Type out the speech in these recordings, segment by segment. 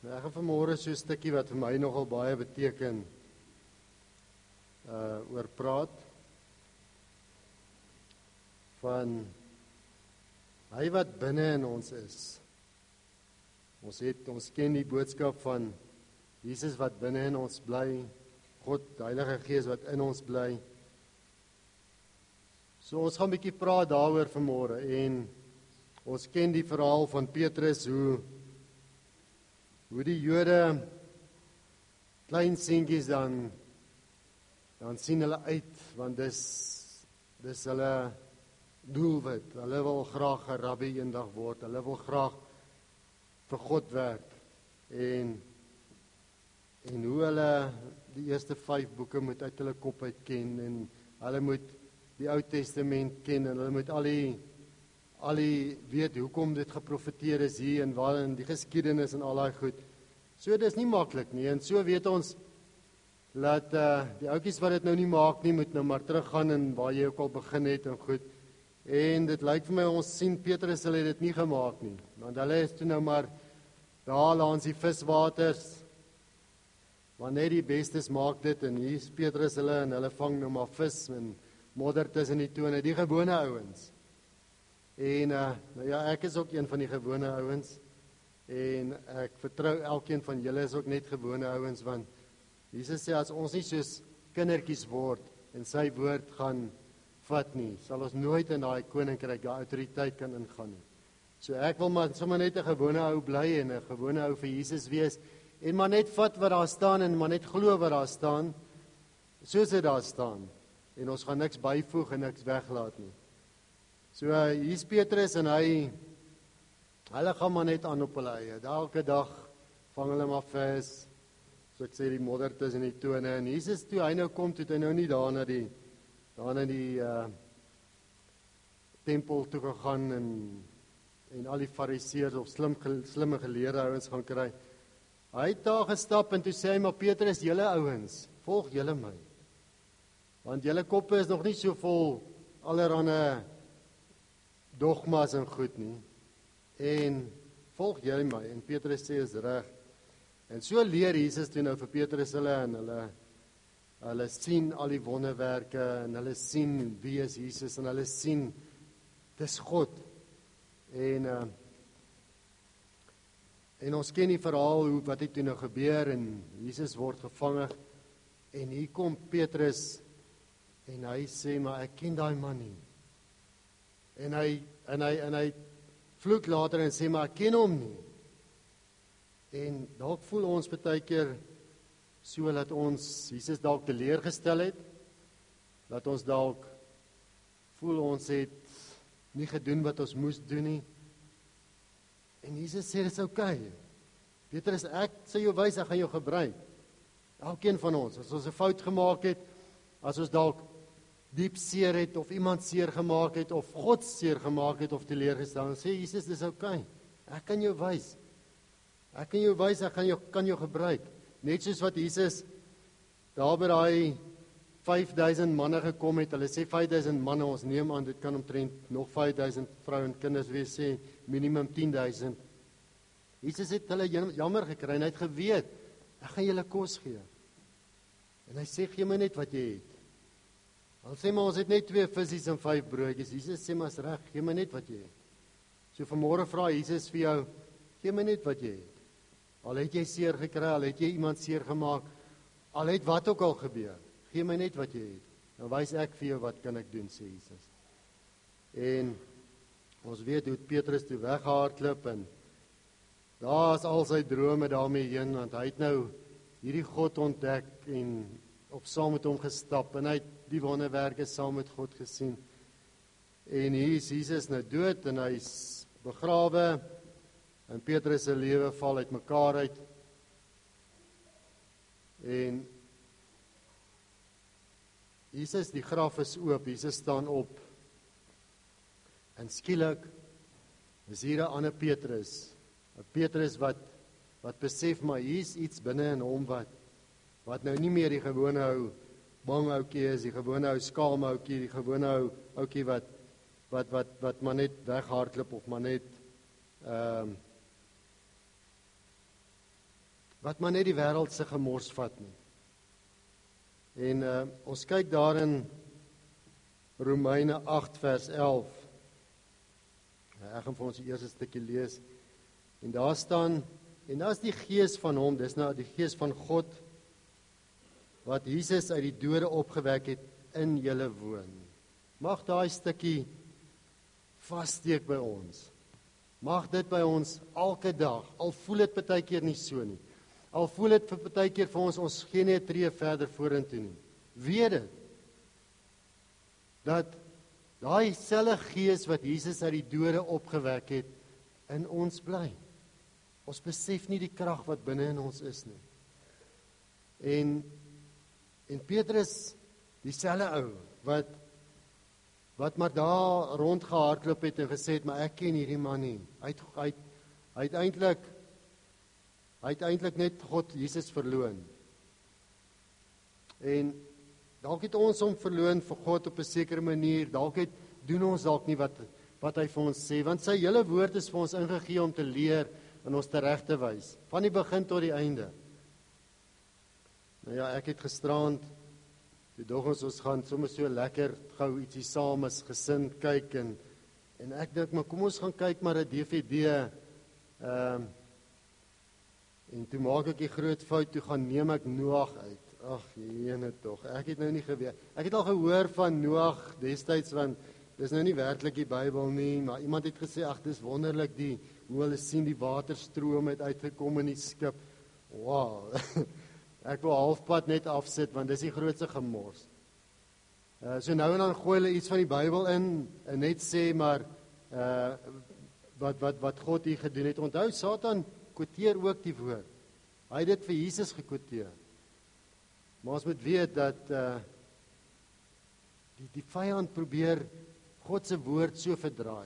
Ek gaan vanmôre so 'n stukkie wat vir my nogal baie beteken oor praat van hy wat binne in ons is. Ons ken die boodskap van Jesus wat binne in ons bly, God, die Heilige Gees wat in ons bly. So ons gaan 'n bietjie praat daaroor vanmôre en ons ken die verhaal van Petrus hoe die Jode klein seentjies dan sien hulle uit, want dis hulle doelwit. Hulle wil graag 'n rabbi eendag word. Hulle wil graag vir God werk. En hoe hulle die eerste 5 boeke moet uit hulle kop uit ken en hulle moet die Ou Testament ken en hulle moet al die weet hoekom dit geprofeteer is hier en waar in die geskiedenis en al daai goed. So dis nie maklik nie en so weet ons dat die ouetjies wat dit nou nie maak nie moet nou maar teruggaan en waar jy ook al begin het en goed. En dit lyk vir my ons sien Petrus hulle het dit nie gemaak nie. Want hulle is toe nou maar daar langs die viswaters. Want net die bestes maak dit en hier is Petrus hulle en hulle vang nou maar vis en modder tussen die tone, die gewone ouens. En nou ja, ek is ook een van die gewone ouens. En ek vertrou elkeen van julle is ook net gewone ouens, want Jesus sê as ons nie soos kindertjies word en sy woord gaan vat nie, sal ons nooit in daai koninkryk, daai autoriteit kan ingaan nie. So ek wil maar sommer net 'n gewone ou bly en 'n gewone ou vir Jesus wees en maar net vat wat daar staan en maar net glo wat daar staan, soos dit daar staan. En ons gaan niks byvoeg en niks weglaat nie. So hier's Petrus en hulle gaan maar net aan op hulle eie. Elke dag vang hulle maar vis. So ek sê die modder tussen die tone en Jesus toe hy nou kom, toe hy nou nie daar na die tempel toe gegaan en al die fariseërs of slimme geleerde ouens gaan kry. Hy het daar gestap en toe sê hy maar Petrus, julle ouens, volg julle my. Want julle koppe is nog nie so vol allerhande dogmas en goed nie. En volg julle my. En Petrus sê is reg. En so leer Jesus toe nou vir Petrus hulle en hulle sien al die wonderwerke en hulle sien wie is Jesus en hulle sien dis God. En ons ken die verhaal wat het toe nou gebeur en Jesus word gevang en hier kom Petrus en hy sê maar ek ken daai man nie. En hy vloek later en sê maar ek ken hom nie. En dalk voel ons baie keer so dat ons Jesus dalk teleurgestel het, dat ons dalk voel ons het nie gedoen wat ons moes doen nie. En Jesus sê dit is oukei. Petrus, ek sê jou wys, ek gaan jou gebruik. Elkeen van ons, as ons 'n fout gemaak het, as ons dalk diep seer het of iemand seer gemaak het of God seer gemaak het of teleurgestel, dan sê Jesus dis oukei. Ek kan jou wys. Ek kan jou gebruik. Net soos wat Jesus daar by daai 5000 manne gekom het. Hulle sê 5000 manne, ons neem aan dit kan omtrent nog 5000 vroue en kinders wees, sê minimum 10000. Jesus het hulle jammer gekry en hy het geweet, ek gaan julle kos gee. En hy sê gee my net wat jy het. Al sê maar ons het net 2 visse en 5 broodjies. Jesus sê maar is reg, gee my net wat jy het. So vanmôre vra Jesus vir jou, gee my net wat jy het. Al het jy seer gekry, al het jy iemand seer gemaak, al het wat ook al gebeur, gee my net wat jy het. Dan wys ek vir jou wat kan ek doen, sê Jesus. En ons weet hoe Petrus toe weggehardloop en daar is al sy drome daarmee heen, want hy het nou hierdie God ontdek en op saam met hom gestap en hy het die wonderwerke saam met God gesien. En hier is Jesus nou dood en hy's begrawe en Petrus se lewe val uitmekaar uit. En Jesus, die graf is oop, Jesus staan op. En skielik is hier 'n ander Petrus. 'n Petrus wat besef maar hier's iets binne in hom wat nou nie meer die gewone ou bang ouetjie is, die gewone ou skaam ouetjie, die gewone ouetjie wat maar net weghardloop of maar net wat maar net die wêreld se gemors vat nie. En ons kyk daar in Romeine 8 vers 11. Ek gaan vir ons die eerste stukkie lees. En daar staan, en daar is die gees van hom, dis nou die gees van God, wat Jesus uit die dode opgewek het, in julle woon. Mag daai stukkie vassteek by ons. Mag dit by ons elke dag, al voel dit partykeer nie so nie. Al voel dit vir partykeer vir ons gee nie 'n tree verder vorentoe nie. Weet dit, dat daai selfde gees wat Jesus uit die dode opgewek het, in ons bly. Ons besef nie die krag wat binne in ons is nie. En Petrus, dieselfde ou, wat maar daar rondgehardloop het en gesê het, maar ek ken hierdie man nie. Hy het eintlik net God, Jesus verloon. En dalk het ons hom verloon vir God op 'n sekere manier, doen ons dalk nie wat hy vir ons sê, want sy hele woord is vir ons ingegee om te leer en ons reg te wys, van die begin tot die einde. Nou ja, ek het gisterand, die dog ons gaan sommer so lekker gou ietsie saam as gesin kyk, en ek dink, maar kom ons gaan kyk maar 'n DVD, en toe maak ek die groot fout, toe gaan neem ek Noag uit. Ag, jene tog, ek het nou nie geweet. Ek het al gehoor van Noag destyds, want dis nou nie werklik die Bybel nie, maar iemand het gesê, ag, dis wonderlik hoe hulle sien die waterstroom het uitgekom in die skip. Wow, ek wil halfpad net afsit, want dis die grootste gemors. So nou en dan gooi hulle iets van die Bybel in, en net sê maar, wat God hier gedoen het. Onthou, Satan quoteer ook die woord. Hy het dit vir Jesus gekwoteer. Maar ons moet weet dat die vyand probeer God se woord so verdraai,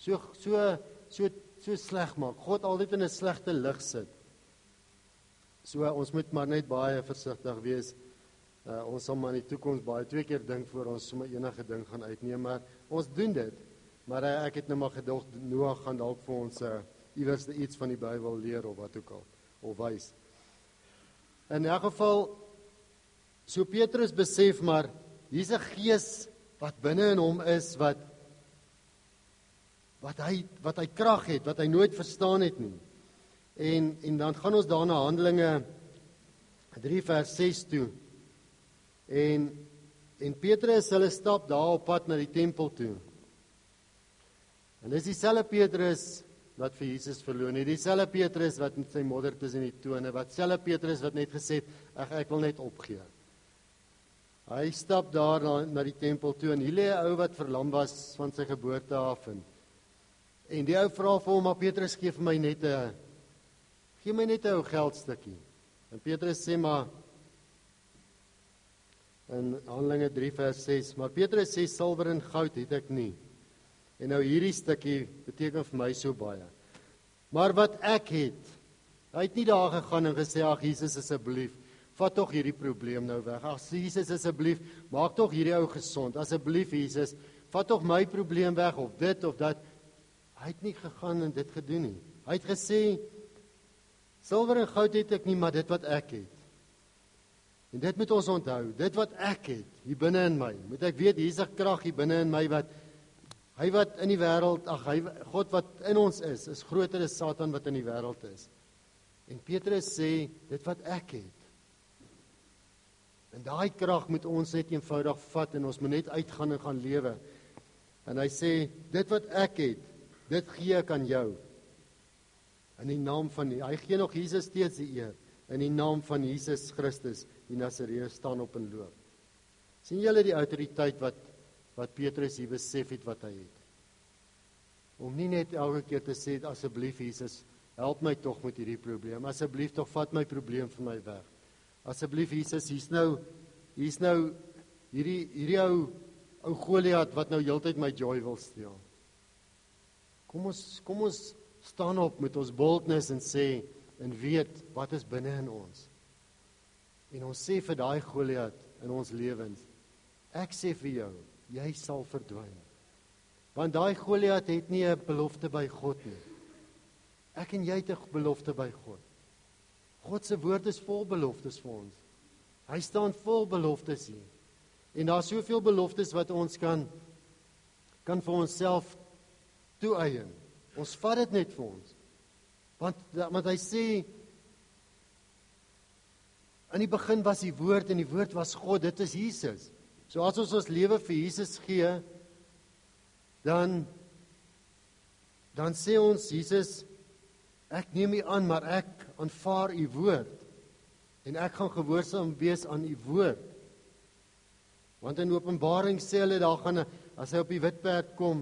so sleg maak, God altyd in 'n slegte lig sit. So ons moet maar net baie versigtig wees. Ons sal maar in die toekoms baie 2 keer dink voor ons sommer enige ding gaan uitneem, maar ons doen dit. Maar ek het nou maar gedog, Noag gaan dalk vir ons iewers iets van die Bybel leer of wat ook al, of wys. In elk geval, so Petrus besef maar, hier's 'n gees wat binne in hom is, wat hy krag het, wat hy nooit verstaan het nie. En dan gaan ons daarna Handelinge 3 vers 6 toe. En Petrus, hulle stap daar op pad na die tempel toe. En dis dieselfde Petrus wat vir Jesus verloon het, dieselfde Petrus wat met sy modder tussen die tone, wat selfde Petrus wat net gesê het, ek wil net opgee. Hy stap daar na die tempel toe, en hier lê 'n ou wat verlam was van sy geboorte af, en die ou vra vir hom, maar Petrus, gee my net 'n ou geldstukkie. En Petrus sê maar, in Handelinge 3 vers 6, maar Petrus sê, silwer en goud het ek nie. En nou hierdie stukkie beteken vir my so baie. Maar wat ek het, hy het nie daar gegaan en gesê, ag Jesus, asseblief, vat tog hierdie probleem nou weg. Ag Jesus, asseblief, maak tog hierdie ou gesond. Asseblief Jesus, vat tog my probleem weg, of dit of dat. Hy het nie gegaan en dit gedoen nie. Hy het gesê, silwer en goud het ek nie, maar dit wat ek het. En dit moet ons onthou, dit wat ek het, hier binne in my, moet ek weet, hier is 'n krag hier binne in my, hy wat in die wêreld, God wat in ons is groter as Satan wat in die wêreld is. En Petrus sê, dit wat ek het. En daai krag moet ons net eenvoudig vat, en ons moet net uitgaan en gaan lewe. En hy sê, dit wat ek het, dit gee ek aan jou. In die naam van, hy gee nog Jesus steeds die eer, in die naam van Jesus Christus, die Nasareër, staan op en loop. Sien julle die autoriteit wat Petrus hier besef het wat hy het? Om nie net elke keer te sê, asseblief Jesus, help my tog met hierdie probleem, asseblief tog vat my probleem van my weg. Asseblief Jesus, hier's nou hierdie ou Goliat wat nou heeltyd my joy wil steel. Kom ons staan op met ons boldness en sê, en weet wat is binne in ons. En ons sê vir daai Goliat in ons lewens, ek sê vir jou, jy sal verdwyn. Want daai Goliat het nie 'n belofte by God nie. Ek en jy het 'n belofte by God. God se woord is vol beloftes vir ons. Hy staan vol beloftes hier. En daar is soveel beloftes wat ons kan vir onsself toeëien. Ons vat dit net vir ons. Want hy sê, in die begin was die woord en die woord was God, dit is Jesus. So as ons lewe vir Jesus gee, dan sê ons, Jesus, ek neem U aan, maar ek aanvaar U woord. En ek gaan gehoorsaam wees aan U woord. Want in Openbaring sê hulle, daar gaan, as hy op die wit perd kom,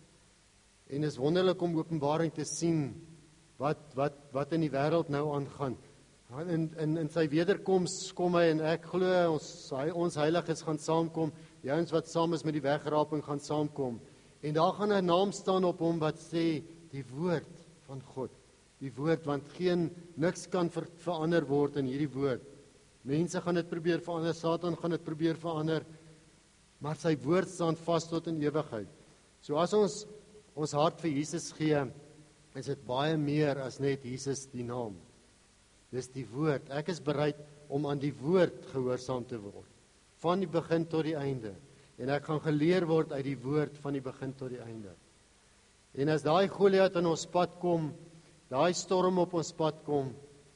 en is wonderlik om Openbaring te sien, wat in die wêreld nou aangaan. In sy wederkoms kom hy, en ek glo, ons heiliges gaan saamkom, die ouens wat saam is met die wegraping gaan saamkom, en daar gaan 'n naam staan op hom wat sê, die woord van God, die woord, want niks kan verander word in hierdie woord. Mense gaan dit probeer verander, Satan gaan dit probeer verander, maar sy woord staan vas tot in ewigheid. So as ons hart vir Jesus gee, is dit baie meer as net Jesus die naam. Dis die woord. Ek is bereid om aan die woord gehoorsaam te word, van die begin tot die einde. En ek gaan geleer word uit die woord van die begin tot die einde. En as daai Goliat in ons pad kom, daai storm op ons pad kom,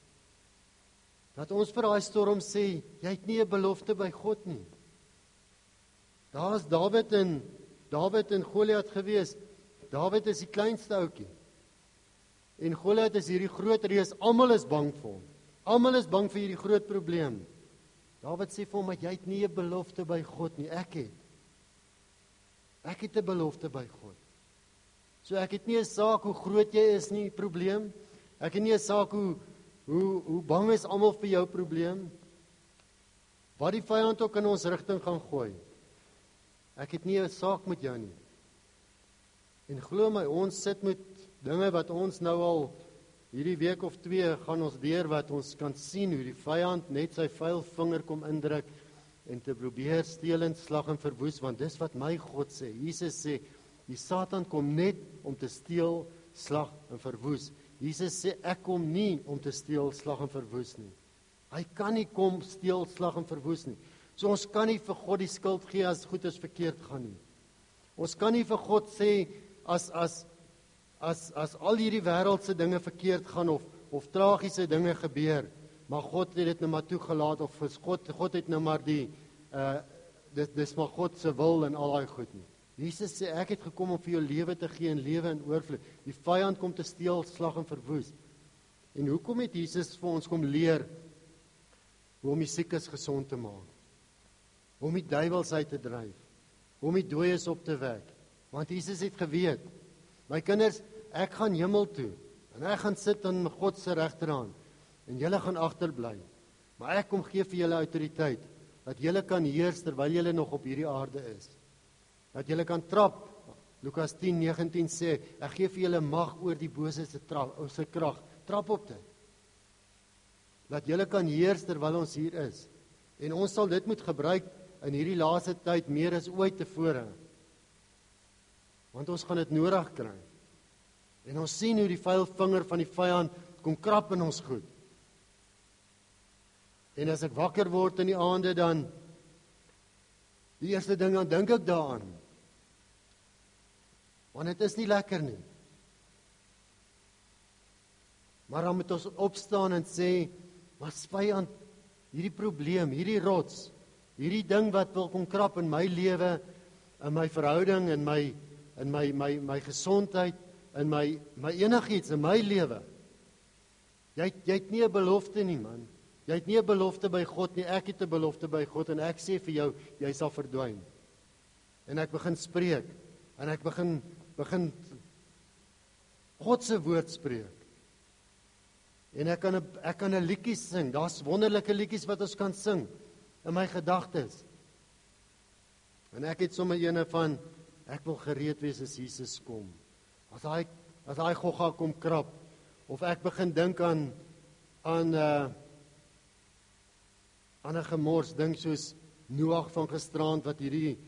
dat ons vir daai storm sê, jy het nie 'n belofte by God nie. Daar is Dawid en Goliat gewees. Dawid is die kleinste ouetjie. En Goliat is hierdie groot reus, almal is bang vir hom. Almal is bang vir hierdie groot probleem. Dawid sê vir hom, jy het nie 'n belofte by God nie, ek het. Ek het 'n belofte by God. So ek het nie 'n saak hoe groot jy is nie, probleem. Ek het nie 'n saak hoe bang is almal vir jou probleem. Wat die vyand ook in ons rigting gaan gooi. Ek het nie 'n saak met jou nie. En glo my, ons sit met dinge wat ons nou al hierdie week of 2 gaan ons deur, wat ons kan sien hoe die vyand net sy vuil vinger kom indruk en te probeer steel en slag en verwoes, want dis wat my God sê. Jesus sê, die Satan kom net om te steel, slag en verwoes. Jesus sê, ek kom nie om te steel, slag en verwoes nie. Hy kan nie kom steel, slag en verwoes nie. So ons kan nie vir God die skuld gee as goed is verkeerd gaan nie. Ons kan nie vir God sê, as al hierdie wêreldse dinge verkeerd gaan, of tragiese dinge gebeur, maar God het dit nou maar toegelaat, of God het nou maar dis maar God se wil en al daai goed nie. Jesus sê, ek het gekom om vir jou lewe te gee en lewe in oorvloed. Die vyand kom te steel, slag en verwoes. En hoekom het Jesus vir ons kom leer hoe om die siekes gesond te maak? Hoe om die duiwels uit te dryf? Hoe om die dooies op te wek? Want Jesus het geweet, my kinders, ek gaan hemel toe, en ek gaan sit aan God se regterhand, en julle gaan agterbly. Maar ek kom gee vir julle autoriteit, dat julle kan heers terwyl julle nog op hierdie aarde is. Dat julle kan trap, Lukas 10:19 sê, ek gee vir julle mag oor die bose se krag, trap op dit. Dat julle kan heers terwyl ons hier is. En ons sal dit moet gebruik in hierdie laaste tyd meer as ooit tevore. Want ons gaan dit nodig kry. En ons sien hoe die vuil vinger van die vyand kom krap in ons goed. En as ek wakker word in die aande, dan die eerste ding, dan dink ek daaraan. Want dit is nie lekker nie. Maar dan moet ons opstaan en sê, maar vyand, hierdie probleem, hierdie rots, hierdie ding wat wil kom krap in my lewe, in my verhouding, in my gesondheid, in my enigiets, in my lewe. Jy het nie 'n belofte nie, man. Jy het nie 'n belofte by God nie, ek het 'n belofte by God, en ek sê vir jou, jy sal verdwyn. En ek begin spreek, en ek begin God se woord spreek. En ek kan 'n liedjie sing, daar's wonderlike liedjies wat ons kan sing, in my gedagtes. En ek het sommer ene van, ek wil gereed wees as Jesus kom. As hy gogga kom krap, of ek begin dink aan 'n gemors ding soos Noag van gisterand, wat hierdie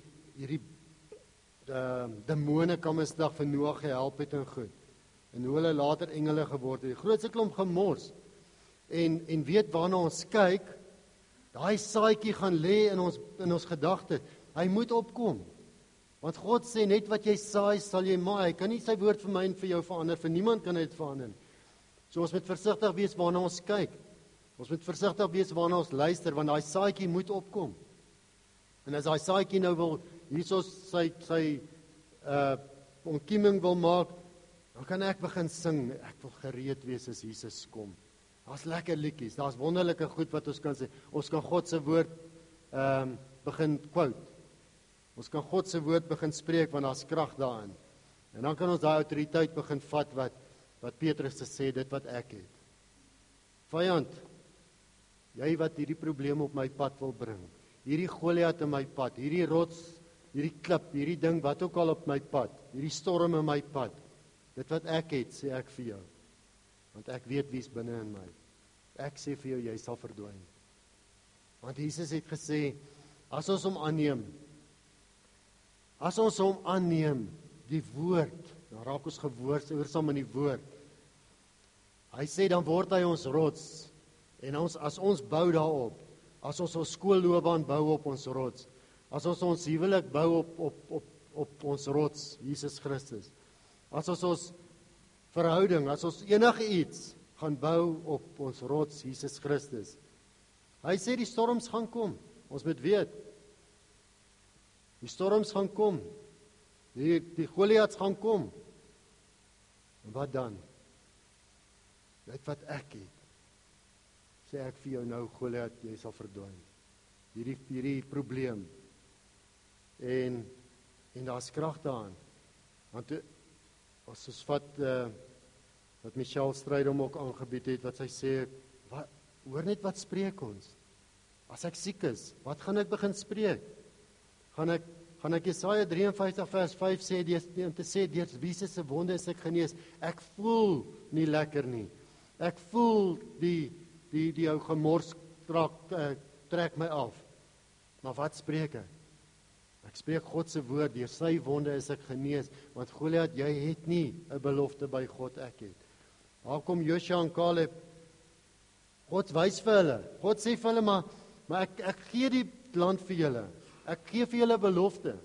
demone kan misdag vir Noag gehelp het en goed. En hoe hulle later engele geword het. Die grootste klomp gemors. en weet waarna ons kyk, daai saadjie gaan lê in ons gedagte. Hy moet opkom. Want God sê net wat jy saai, sal jy maai. Hy kan nie sy woord vir my en vir jou verander, vir niemand kan hy dit verander. So ons moet versigtig wees waarna ons kyk. Ons moet versigtig wees waarna ons luister, want daai saadjie moet opkom. En as daai saadjie nou wil hierso sy ontkieming wil maak, dan kan ek begin sing, ek wil gereed wees as Jesus kom. Daar's lekker liedjies, daar's wonderlike goed wat ons kan sê. Ons kan God se woord begin quote. Ons kan God se woord begin spreek, want daar's krag daarin. En dan kan ons daai autoriteit begin vat wat Petrus sê, dit wat ek het. Vyand, jy wat hierdie probleem op my pad wil bring, hierdie Goliat in my pad, hierdie rots, hierdie klip, hierdie ding wat ook al op my pad, hierdie storm in my pad, dit wat ek het, sê ek vir jou, want ek weet wie's binne in my. Ek sê vir jou, jy sal verdwyn. Want Jesus het gesê, as ons hom aanneem, die woord, dan raak ons gehoorsaam in die woord. Hy sê, dan word hy ons rots, en as ons bou daarop, as ons skoolloopbaan bou op ons rots, as ons huwelik bou op ons rots, Jesus Christus, as ons verhouding, as ons enige iets gaan bou op ons rots, Jesus Christus. Hy sê die storms gaan kom, ons moet weet, die storms gaan kom, die Goliats gaan kom, en wat dan? Dit wat ek het, sê ek vir jou nou, Goliat, jy sal verdwyn. Hierdie probleem. En daar's krag daarin. Want as ons wat Michelle Strydom ook aangebied het, wat sy sê, hoor net wat spreek ons? As ek siek is, wat gaan ek begin spreek? Gaan ek Jesaja 53 vers 5 sê, om te sê, deur Jesus se wonde is ek genees. Ek voel nie lekker nie. Ek voel die ou gemors trek my af. Maar wat spreek ek? Ek spreek God se woord, deur sy wonde is ek genees, want Goliat, jy het nie 'n belofte by God, ek het. Daar kom Joshua en Caleb, God wys vir hulle, God sê vir hulle, maar ek gee die land vir julle, ek gee vir julle belofte.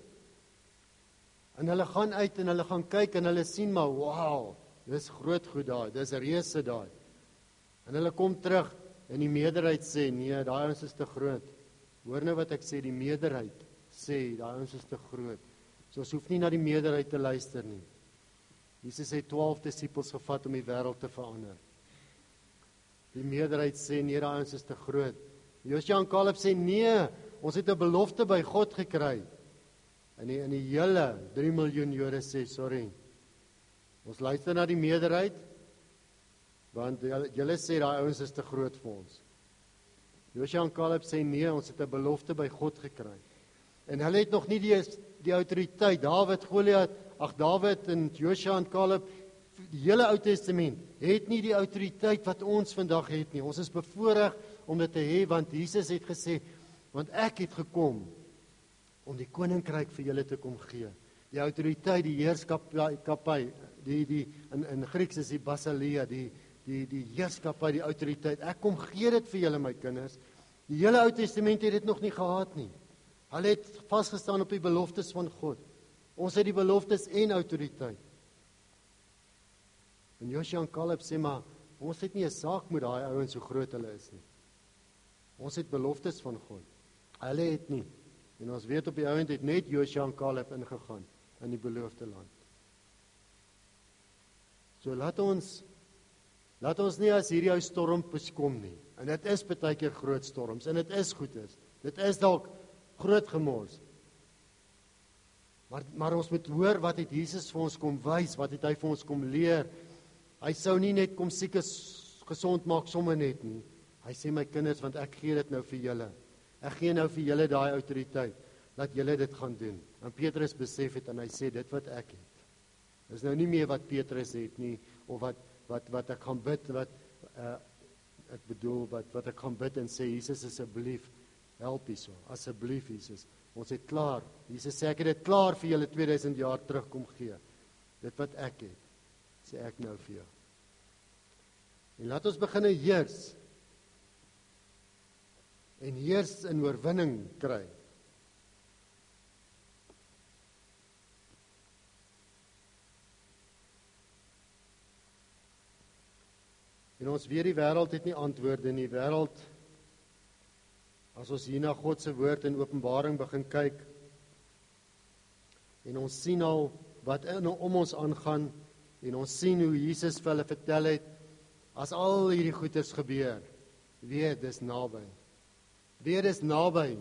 En hulle gaan uit en hulle gaan kyk en hulle sien maar, wow, dis groot goed daar, dis reuse daar. En hulle kom terug en die meerderheid sê, nee, daai ons is te groot. Hoor nou wat ek sê, die meerderheid sê, daai ons is te groot. So ons hoef nie na die meerderheid te luister nie. Jesus het 12 disippels gevat om die wêreld te verander. Die meerderheid sê, nee, daai ons is te groot. Joshua en Caleb sê, nee, ons het 'n belofte by God gekry. En die hele 3 miljoen Jode sê, sorry, ons luister na die meerderheid, want julle sê, daai ouens is te groot vir ons. Joshua en Caleb sê, nee, ons het 'n belofte by God gekry. En hulle het nog nie die autoriteit, Dawid en Joshua en Caleb, die hele Ou Testament, het nie die autoriteit wat ons vandag het nie. Ons is bevoorreg om dit te hê, want Jesus het gesê, want ek het gekom om die koninkryk vir julle te kom gee. Die autoriteit, die heerskappy, in Grieks is die basileia, die heerskappy, die autoriteit. Ek kom gee dit vir julle, my kinders. Die hele Ou Testament het dit nog nie gehad nie. Hulle het vasgestaan op die beloftes van God. Ons het die beloftes en autoriteit. En Joshua en Caleb sê, maar ons het nie 'n saak met daai ouens so groot hulle is nie. Ons het beloftes van God. Hulle het nie. En ons weet op die ouend het net Joshua en Caleb ingegaan in die beloofde land. So laat ons nie as hierdie ou storm beskom nie. En dit is baie keer groot storms en dit is goed is. Dit is dalk groot gemors. Maar ons moet hoor wat het Jesus vir ons kom wys, wat het hy vir ons kom leer. Hy sou nie net kom siekes gesond maak sommer net nie. Hy sê, my kinders, want ek gee dit nou vir julle. Ek gee nou vir julle daai autoriteit, dat julle dit gaan doen. En Petrus besef het en hy sê, dit wat ek het. Dis nou nie meer wat Petrus het nie, of wat ek gaan bid, ek bedoel, wat ek gaan bid en sê, Jesus, asseblief, help hierso, asseblief, Jesus. Ons het klaar, Jesus sê, ek het dit klaar vir julle 2000 jaar terug kom gee. Dit wat ek het, sê ek nou vir jou. En laat ons begin heers en heers in oorwinning kry. En ons weet die wêreld het nie antwoorde nie. Die wêreld, as ons hier na God se woord in Openbaring begin kyk, en ons sien al wat om ons aangaan, en ons sien hoe Jesus vir hulle vertel het, as al hierdie goeders gebeur, weet dis naby. Weet dis naby.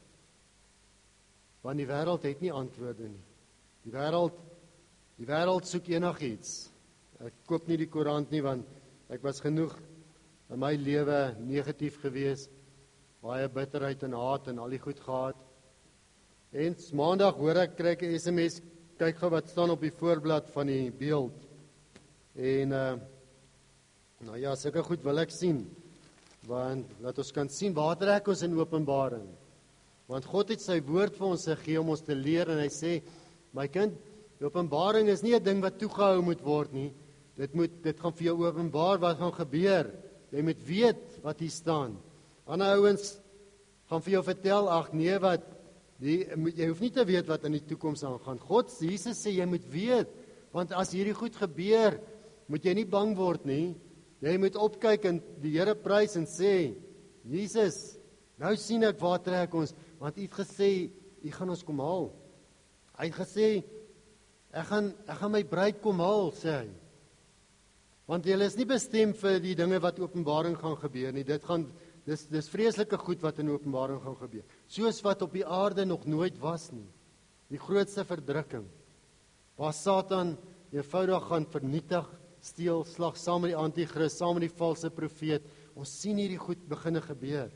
Want die wêreld het nie antwoorde nie. Die wêreld soek enigiets. Ek koop nie die koerant nie, want ek was genoeg in my lewe negatief gewees, baie bitterheid en haat en al die goed gehad. En maandag hoor ek, kry ek 'n SMS, kyk gou wat staan op die voorblad van die beeld. En nou ja, sulke goed wil ek sien, want dat ons kan sien waar trek ons in Openbaring. Want God het sy woord vir ons gegee om ons te leer, en hy sê, my kind, die Openbaring is nie 'n ding wat toegehou moet word nie. Dit gaan vir jou openbaar wat gaan gebeur. Jy moet weet wat hier staan. Ander ouens gaan vir jou vertel, ag nee, jy hoef nie te weet wat in die toekoms aangaan. Jesus sê, jy moet weet, want as hierdie goed gebeur, moet jy nie bang word nie. Jy moet opkyk en die Here prys en sê, Jesus, nou sien ek waar trek ons, want U het gesê, U gaan ons kom haal. Hy het gesê, ek gaan my bruid kom haal, sê hy. Want julle is nie bestem vir die dinge wat Openbaring gaan gebeur nie. Dis vreeslike goed wat in Openbaring gaan gebeur. Soos wat op die aarde nog nooit was nie. Die grootste verdrukking. Waar Satan eenvoudig gaan vernietig, steel, slag, saam met die anti-kris, saam met die valse profeet. Ons sien hierdie goed beginne gebeur.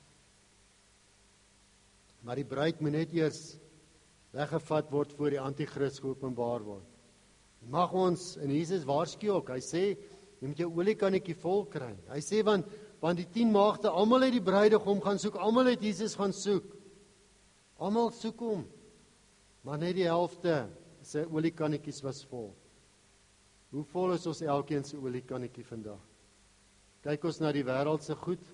Maar die bruid moet net eers weggevat word voor die anti-kris geopenbaar word. Mag ons, en Jesus waarsku ook, hy sê, jy moet jou oliekannetjie vol kry. Hy sê, want die 10 maagde, almal het die bruidegom gaan soek, almal het Jesus gaan soek. Almal soek hom. Maar net die helfte se oliekannetjies was vol. Hoe vol is ons elkeen se oliekannetjie vandag? Kyk ons na die wêreld se goed?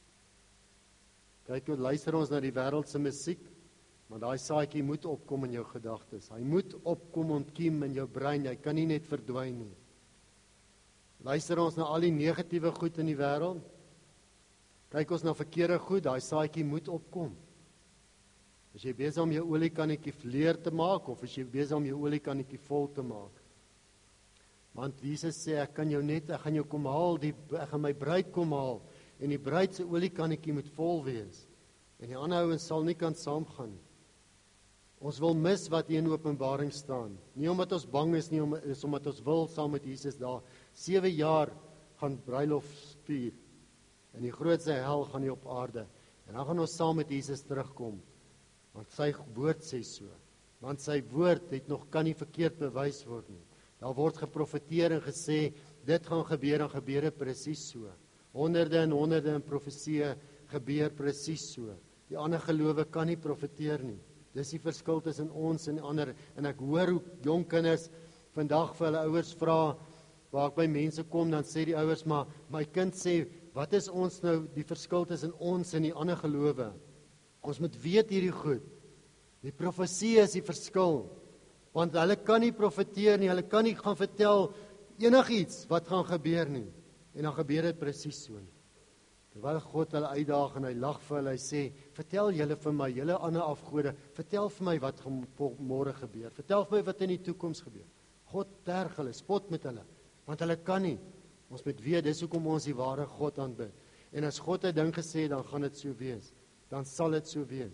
Luister ons na die wêreld se musiek? Maar daai saadjie moet opkom in jou gedagtes. Hy moet opkom ontkiem in jou brein. Hy kan nie net verdwyn nie. Luister ons na al die negatiewe goed in die wêreld? Kyk ons na verkeerde goed, daai saadjie moet opkom. As jy besig om jou oliekannetjie leer te maak, of as jy besig om jou oliekannetjie vol te maak? Want Jesus sê, ek gaan jou kom haal, ek gaan my bruid kom haal, en die bruid se oliekannetjie moet vol wees. En die ander ouens sal nie kan saamgaan. Ons wil mis wat hier in Openbaring staan. Nie omdat ons bang is nie, is omdat ons wil saam met Jesus daar. 7 jaar gaan bruilof vier. En die grootste hel gaan nie op aarde. En dan gaan ons saam met Jesus terugkom. Want sy woord sê so. Want sy woord kan nie verkeerd bewys word nie. Daar word geprofeteer en gesê, dit gaan gebeur en gebeur dit presies so. Honderde en honderde in profeseë gebeur presies so. Die ander gelowe kan nie profeteer nie. Dis die verskil tussen ons en die ander. En ek hoor hoe jong kinders vandag vir hulle ouers vra, waar ek by mense kom, dan sê die ouers, maar my kind sê, wat is ons nou die verskil tussen ons en die ander gelowe? Ons moet weet hierdie goed. Die profesie is die verskil. Want hulle kan nie profeteer nie, hulle kan nie gaan vertel enigiets wat gaan gebeur nie. En dan gebeur dit presies so nie. Terwyl God hulle uitdaag en hy lag vir hulle, hy sê, vertel julle vir my, julle ander afgode, vertel vir my wat môre gebeur. Vertel vir my wat in die toekoms gebeur. God terg hulle, spot met hulle, want hulle kan nie. Ons moet weet, dis hoekom ons die ware God aanbid. En as God 'n ding gesê, dan gaan dit so wees. Dan sal dit so wees.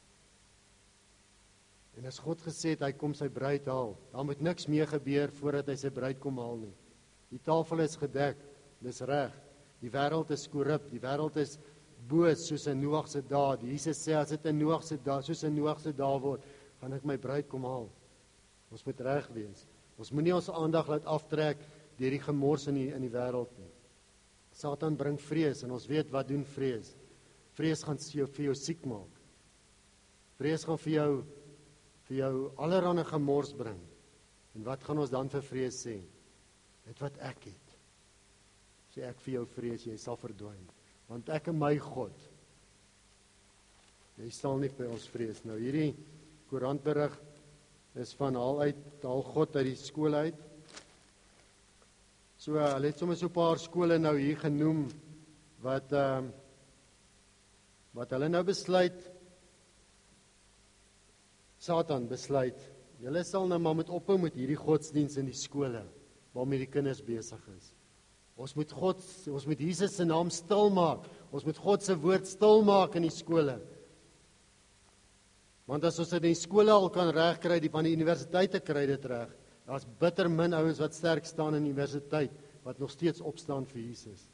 En as God gesê het, hy kom sy bruid haal, dan moet niks meer gebeur voordat hy sy bruid kom haal nie. Die tafel is gedek, dis reg. Die wêreld is korrup, die wêreld is boos soos in Noag se dae. Jesus sê, as dit in Noag se dae, soos in Noag se dae word, gaan ek my bruid kom haal. Ons moet reg wees. Ons moenie ons aandag laat aftrek deur die gemors in die wêreld nie. Satan bring vrees, en ons weet wat doen vrees. Vrees gaan vir jou siek maak. Vrees gaan vir jou allerhande gemors bring. En wat gaan ons dan vir vrees sê? Dit wat ek het. Sê ek vir jou vrees, jy sal verdwyn. Want ek en my God Jy sal nie vir ons vrees. Nou hierdie koerantberig is van haal God uit die skool uit. So, hulle het sommer so 'n paar skole nou hier genoem, wat hulle nou besluit, Satan besluit, julle sal nou maar moet ophou met hierdie godsdiens in die skole, waarmee die kinders besig is. Ons moet Jesus se naam stil maak, ons moet God se woord stil maak in die skole. Want as ons dit in die skole al kan regkry, die van die universiteite kry dit reg, daar's bitter min ouens wat sterk staan in die universiteit, wat nog steeds opstaan vir Jesus.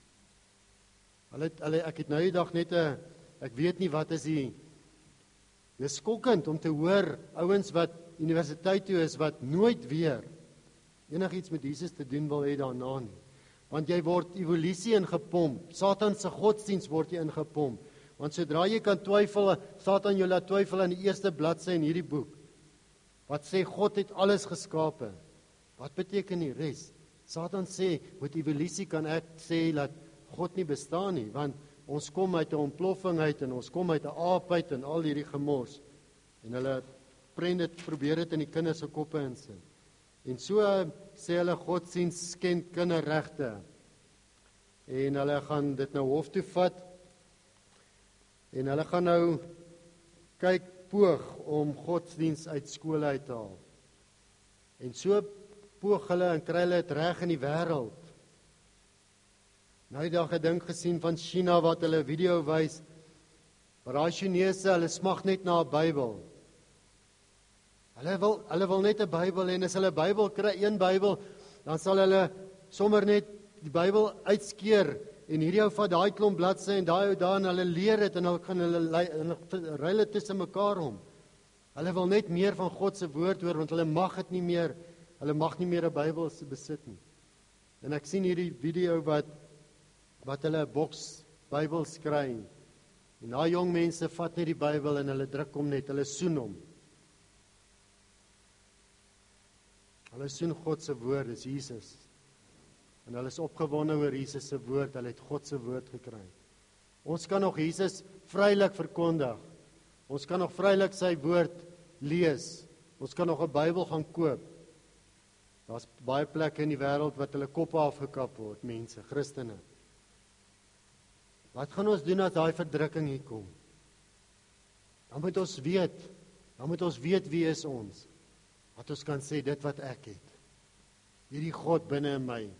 Ek het nou die dag net ek weet nie wat is die, dis skokkend om te hoor, ouens wat universiteit toe is, wat nooit weer enigiets met Jesus te doen wil hê daarna nie. Want jy word evolusie ingepomp, Satan se godsdiens word jy ingepomp. Want sodra jy kan twyfel, Satan jou laat twyfel aan die eerste bladsy in hierdie boek, wat sê God het alles geskape. Wat beteken die res? Satan sê, met evolusie kan ek sê dat God nie bestaan nie, want ons kom uit 'n ontploffing uit en ons kom uit 'n aap uit en al hierdie gemors. En hulle probeer dit in die kinders se koppe insit. En so sê hulle godsdiens skend kinderregte. En hulle gaan dit nou hof toe vat. En hulle gaan nou poog om godsdiens uit skole uit te haal. En so poog hulle en kry hulle dit reg in die wêreld. Nou die dag 'n ding gesien van China wat hulle video wys, waar daai Chinese, hulle smag net na 'n Bybel. Hulle wil net 'n Bybel hê, en as hulle 'n Bybel kry, een Bybel, dan sal hulle sommer net die Bybel uitskeer, en hierdie ou vat daai klomp bladsye en daai ou daar, en hulle leer dit, en dan gaan hulle ruil tussen mekaar om. Hulle wil net meer van God se woord hoor, want hulle mag dit nie meer, hulle mag nie meer 'n Bybel besit nie. En ek sien hierdie video wat hulle 'n boks Bybels kry, en daai jong mense vat net die Bybel en hulle druk hom net, hulle soen hom. Hulle soen God se woord, dis Jesus. En hulle is opgewonde oor Jesus se woord, hulle het God se woord gekry. Ons kan nog Jesus vrylik verkondig. Ons kan nog vrylik sy woord lees. Ons kan nog 'n Bybel gaan koop. Daar's baie plekke in die wêreld wat hulle koppe afgekap word, mense, Christene. Wat gaan ons doen as daai verdrukking hier kom? Dan moet ons weet wie is ons. Wat ons kan sê, dit wat ek het. Hierdie God binne in my.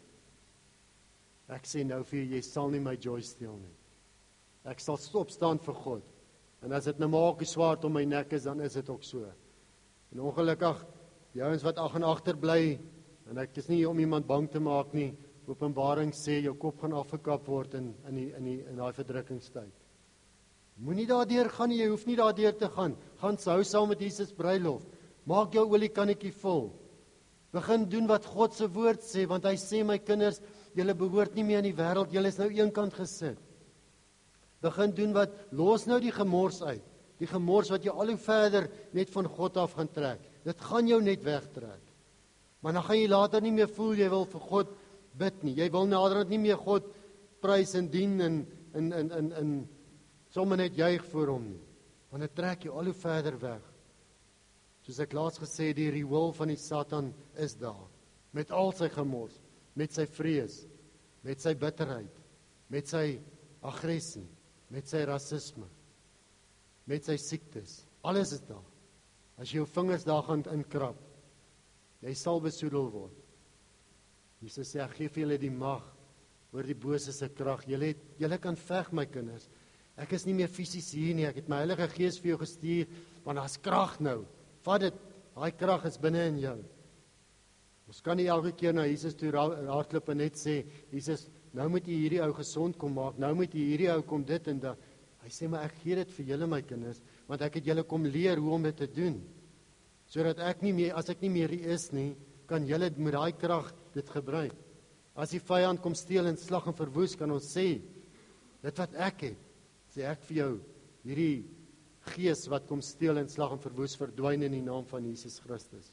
Ek sê nou vir jy sal nie my joy steel nie. Ek sal opstaan vir God. En as dit nou maak swaard om my nek is, dan is dit ook so. En ongelukkig, die ouens wat agter bly, en ek is nie om iemand bang te maak nie, Openbaring sê jou kop gaan afgekap word in daai verdrukkingstyd. Moenie daardeur gaan nie, jy hoef nie daardeur te gaan. Gaan hou saam met Jesus bruilof. Maak jou oliekannetjie vol. Begin doen wat God se woord sê, want hy sê, my kinders, julle behoort nie meer in die wêreld, julle is nou eenkant gesit. Begin doen los nou die gemors uit. Die gemors wat jou al hoe verder net van God af gaan trek. Dit gaan jou net wegtrek. Maar dan gaan jy later nie meer voel jy wil vir God bid nie. Jy wil naderhand nie meer God prys en dien en sommer net juig voor hom nie. Want dit trek jou al hoe verder weg. Soos ek laas gesê, die riool van die Satan is daar. Met al sy gemors, met sy vrees, met sy bitterheid, met sy aggressie, met sy rasisme, met sy siektes. Alles is daar. As jy jou vingers daar gaan inkrap, jy sal besoedel word. Jesus sê, ek gee vir julle die mag oor die bose se krag. Julle kan veg, my kinders. Ek is nie meer fisies hier nie, ek het my Heilige Gees vir jou gestuur, want daar's krag nou. Vat dit, daai krag is binne in jou. Ons kan nie elke keer na Jesus toe hardloop en net sê, Jesus, nou moet jy hierdie ou gesond kom maak, nou moet jy hierdie ou kom dit en dat. Hy sê, maar ek gee dit vir julle, my kinders, want ek het julle kom leer hoe om dit te doen. Sodat as ek nie meer hier is nie, kan julle met daai krag dit gebruik. As die vyand kom steel en slag en verwoes, kan ons sê, dit wat ek het, sê ek vir jou, hierdie gees wat kom steel en slag en verwoes, verdwyn in die naam van Jesus Christus.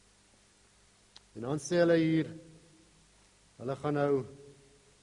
En dan sê hulle hier, hulle gaan nou,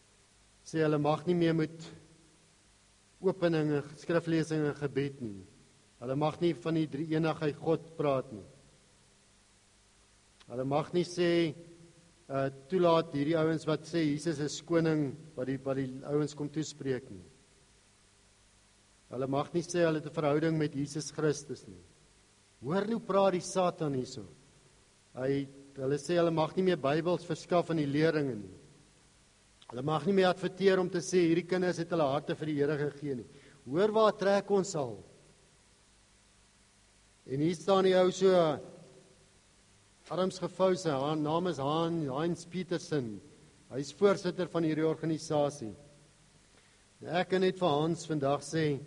sê hulle mag nie meer met openinge, skriflesing en gebed nie. Hulle mag nie van die drie-eenigheid God praat nie. Hulle mag nie sê, toelaat hierdie ouens wat sê, Jesus is koning, wat die ouens kom toespreek nie. Hulle mag nie sê, hulle het 'n verhouding met Jesus Christus nie. Hoor nou praat die Satan hierso. Hulle sê, hulle mag nie meer Bybels verskaf aan die leerlinge nie. Hulle mag nie meer adverteer om te sê, hierdie kinders het hulle harte vir die Here gegee nie. Hoor waar trek ons al? En hier staan die ou so, arms gevou, sy naam is Heinz Petersen. Hy is voorsitter van hierdie organisasie. Ek kan net vir Hans vandag sê,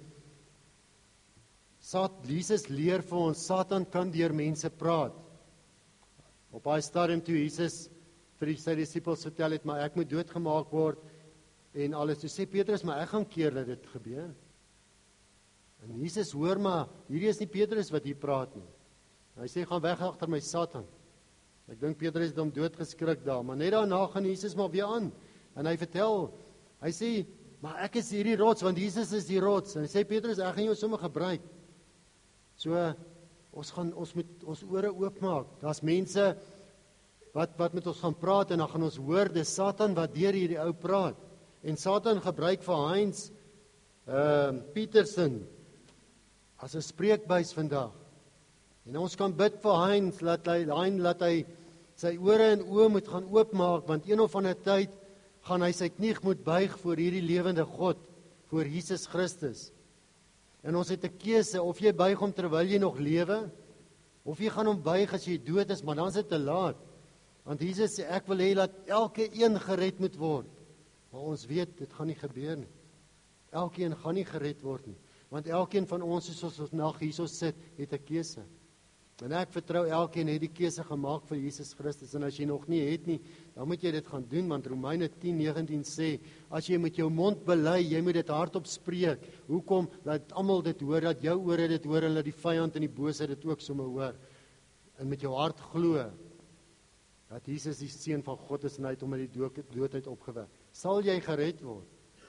Jesus leer vir ons, Satan kan deur mense praat. Op daai stadium toe Jesus vir sy disippels vertel het, maar ek moet doodgemaak word en alles. Toe sê Petrus, maar ek gaan keer dat dit gebeur. En Jesus hoor maar, hierdie is nie Petrus wat hier praat nie. Hy sê, gaan weg agter my Satan. Ek dink Petrus het hom doodgeskrik daar, maar net daarna gaan Jesus maar weer aan. En hy vertel, hy sê, maar ek is hierdie rots, want Jesus is die rots. En hy sê, Petrus, ek gaan jou sommer gebruik. So, ons moet ons ore oopmaak. Daar's mense wat met ons gaan praat, en dan gaan ons hoor, dis Satan wat deur hierdie ou praat. En Satan gebruik vir Heinz Petersen as 'n spreekbuis vandag. En ons kan bid vir Heinz, laat hy sy ore en oë moet gaan oopmaak, want een of ander tyd gaan hy sy knie moet buig voor hierdie lewende God, voor Jesus Christus. En ons het 'n keuse, of jy buig hom terwyl jy nog lewe, of jy gaan hom buig as jy dood is, maar dan is dit te laat. Want Jesus sê, ek wil hê dat elke een gered moet word. Maar ons weet, dit gaan nie gebeur nie. Elkeen gaan nie gered word nie. Want elkeen van ons, soos ons nag hierso sit, het 'n keuse. En ek vertrou elkeen het die keuse gemaak vir Jesus Christus. En as jy nog nie het nie, dan moet jy dit gaan doen, want Romeine 10:19 sê, as jy met jou mond bely, jy moet dit hardop spreek. Hoekom? Laat almal dit hoor, dat jou ore dit hoor, en laat die vyand en die bose dit ook sommer hoor. En met jou hart glo, dat Jesus die Seun van God is en hy het hom uit die doodheid opgewek. Sal jy gered word?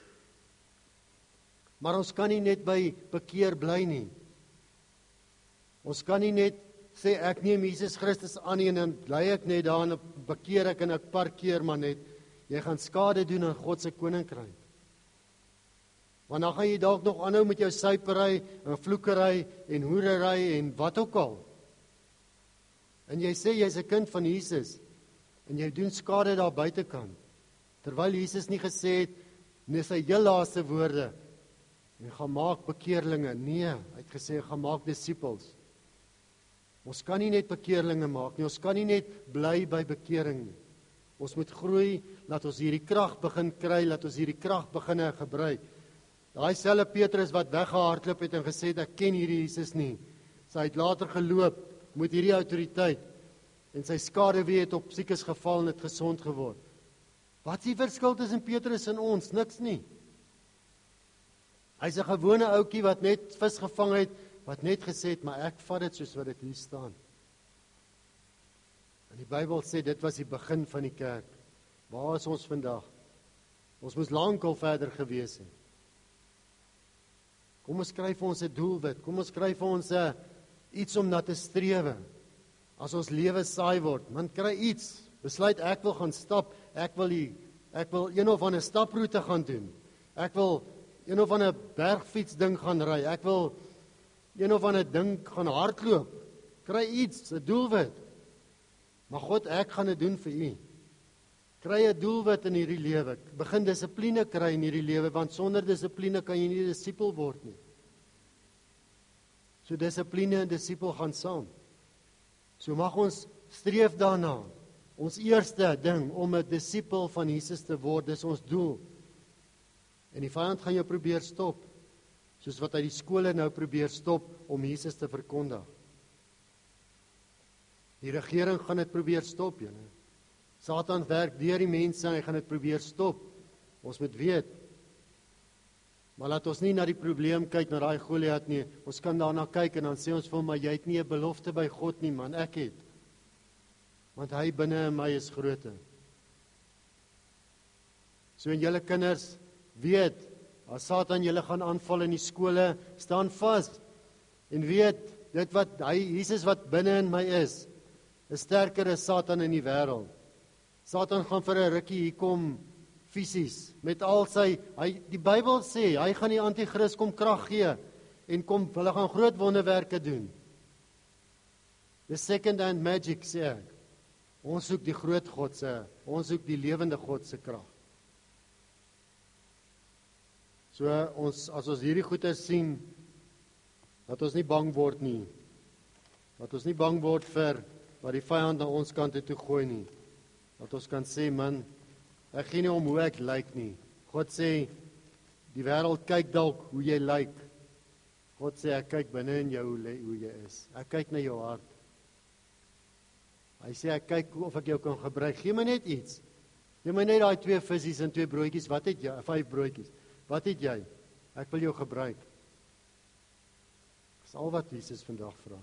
Maar ons kan nie net by bekeer bly nie. Ons kan nie net sê, ek neem Jesus Christus aan en dan bly ek net daar en bekeer ek en ek parkeer maar net. Jy gaan skade doen aan God se koninkryk. Want dan gaan jy dalk nog aanhou met jou suipery en vloekery en hoerery en wat ook al. En jy sê jy's 'n kind van Jesus en jy doen skade daar buitekant. Terwyl Jesus nie gesê het, nie sy heel laaste woorde, en gaan maak bekeerlinge. Nee, hy het gesê, gaan maak disippels. Ons kan nie net bekeerlinge maak nie, ons kan nie net bly by bekering nie. Ons moet groei, laat ons hierdie krag begin kry, laat ons hierdie krag begin gebruik. Daai selfe Petrus wat weggehardloop het en gesê het, ek ken hierdie Jesus nie. Sy het later geloop met hierdie autoriteit, en sy skaduwee het op siekes geval en het gesond geword. Wat is die verskil tussen Petrus en ons? Niks nie. Hy's 'n gewone ouetjie wat net vis gevang het, wat net gesê het, maar ek vat dit soos wat dit hier staan. En die Bybel sê, dit was die begin van die kerk. Waar is ons vandag? Ons moes lankal verder gewees het. Kom ons skryf vir ons 'n doelwit, kom ons skryf vir ons iets om na te strewe. As ons lewe saai word, man kry iets, besluit ek wil gaan stap, ek wil een of ander staproete gaan doen. Ek wil een of ander bergfiets ding gaan ry. Ek wil een of ander ding gaan hardloop. Kry iets, 'n doelwit. Maar God, ek gaan dit doen vir u. Kry 'n doelwit in hierdie lewe. Begin dissipline kry in hierdie lewe, want sonder dissipline kan jy nie 'n disipel word nie. So dissipline en disipel gaan saam. So mag ons streef daarna. Ons eerste ding om 'n disipel van Jesus te word, dis ons doel. En die vyand gaan jou probeer stop, soos wat hy die skole nou probeer stop om Jesus te verkondig. Die regering gaan dit probeer stop, julle. Satan werk deur die mense en hy gaan dit probeer stop. Ons moet weet. Maar laat ons nie na die probleem kyk, na daai Goliat nie. Ons kan daarna kyk en dan sê ons vir hom, maar jy het nie 'n belofte by God nie, man, ek het. Want hy binne in my is groter. So en julle kinders, weet, as Satan julle gaan aanval in die skole, staan vas. En weet, dit wat Jesus wat binne in my is sterker as Satan in die wêreld. Satan gaan vir 'n rukkie hier kom fisies met al sy die Bybel sê hy gaan die anti-kris kom krag gee en hulle gaan groot wonderwerke doen. The second hand magic sê ek. Ons soek die groot God se, ons soek die lewende God se krag. So as ons hierdie goeie sien, dat ons nie bang word nie. Dat ons nie bang word vir wat die vyand na ons kant toe gooi nie. Dat ons kan sê, man, ek gee nie om hoe ek lyk nie. God sê, die wêreld kyk dalk hoe jy lyk. God sê, ek kyk binne in jou hoe jy is. Ek kyk na jou hart. Hy sê, ek kyk of ek jou kan gebruik. Gee my net iets. Gee my net daai 2 visies en 2 broodjies. Wat het jy? 5 broodjies. Wat het jy? Ek wil jou gebruik. Dis al wat Jesus vandag vra.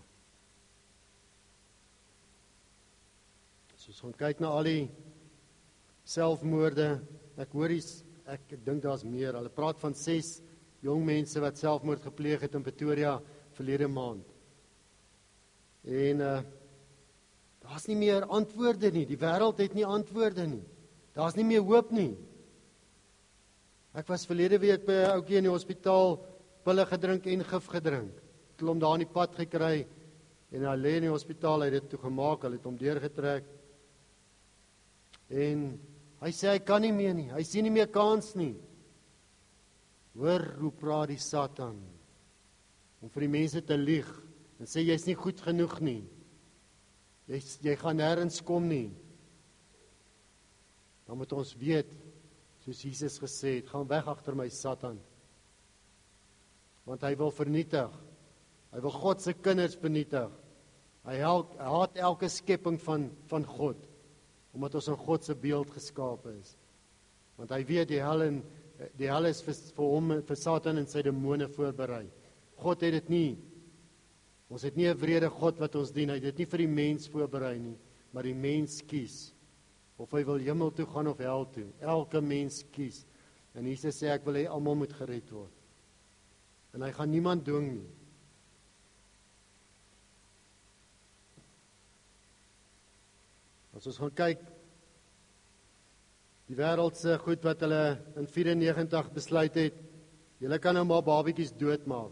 So ons gaan kyk na al die selfmoorde. Ek dink daar's meer. Hulle praat van 6 jong mense wat selfmoord gepleeg het in Pretoria verlede maand. En daar's nie meer antwoorde nie. Die wêreld het nie antwoorde nie. Daar's nie meer hoop nie. Ek was verlede week by 'n ouetjie in die hospitaal, pille gedrink en gif gedrink. Het hom daar in die pad gekry en hy lê in die hospitaal, hy het dit toe gemaak, hulle het hom deurgetrek. En hy sê hy kan nie meer nie, hy sien nie meer kans nie. Hoor hoe praat die Satan om vir die mense te lieg en sê jy's nie goed genoeg nie. Jy gaan nêrens kom nie. Dan moet ons weet, soos Jesus gesê het, gaan weg agter my Satan. Want hy wil vernietig. Hy wil God se kinders vernietig. Hy haat elke skepping van God, omdat ons in God se beeld geskape is. Want hy weet die hel is vir hom, vir Satan en sy demone voorberei. God het dit nie. Ons het nie 'n wrede God wat ons dien. Hy het dit nie vir die mens voorberei nie, maar die mens kies. Of hy wil hemel toe gaan of hel toe. Elke mens kies. En Jesus sê, ek wil hê almal moet gered word. En hy gaan niemand dwing nie. As ons gaan kyk, die wêreldse goed wat hulle in 94 besluit het, julle kan nou maar babatjies doodmaak.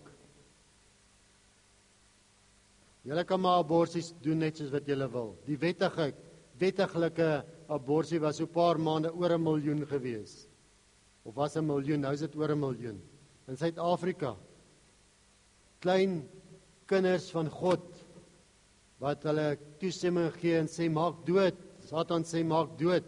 Julle kan maar aborsies doen net soos wat julle wil. Die wettiglike aborsie was so 'n paar maande oor 1 miljoen gewees. Of was 1 miljoen, nou is dit oor 1 miljoen. In Suid-Afrika, klein kinders van God, wat hulle toestemming gee en sê, maak dood. Satan sê, maak dood.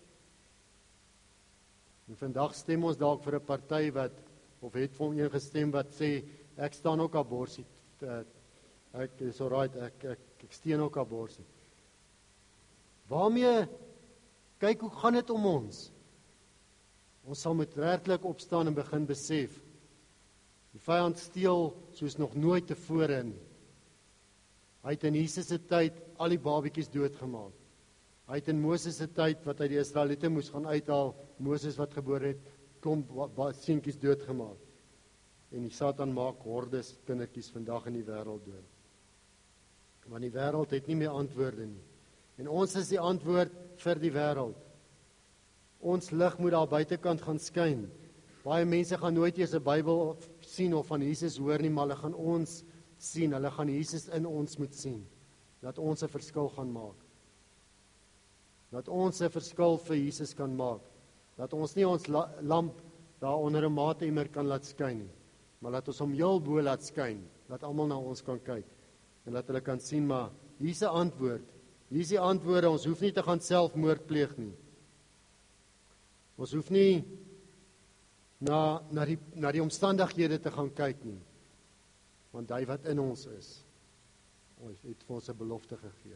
En vandag stem ons dalk vir 'n party wat, of het vir hom een gestem wat sê, ek staan ook aborsie. Ek is alright, ek steun ook aborsie. Waarmee, kyk hoe gaan dit om ons? Ons sal moet werklik opstaan en begin besef. Die vyand steel soos nog nooit tevore nie. Hy het in Jesus se tyd al die babetjies doodgemaak. Hy het in Moses se tyd, wat hy die Israeliete moes gaan uithaal, Moses wat gebore het, klomp seentjies doodgemaak. En die Satan maak hordes kindertjies vandag in die wêreld dood. Want die wêreld het nie meer antwoorde nie. En ons is die antwoord vir die wêreld. Ons lig moet daar buitekant gaan skyn. Baie mense gaan nooit eers 'n Bybel sien of van Jesus hoor nie, maar hulle gaan ons sien. Hulle gaan Jesus in ons moet sien. Dat ons 'n verskil gaan maak. Dat ons 'n verskil vir Jesus kan maak. Dat ons nie ons lamp daar onder 'n mateemmer kan laat skyn nie, maar dat ons hom heel bo laat skyn, dat almal na ons kan kyk en dat hulle kan sien, maar hier's 'n antwoord. Hier is die antwoorde. Ons hoef nie te gaan selfmoord pleeg nie. Ons hoef nie na die omstandighede te gaan kyk nie. Want hy wat in ons is, ons het vir ons 'n belofte gegee.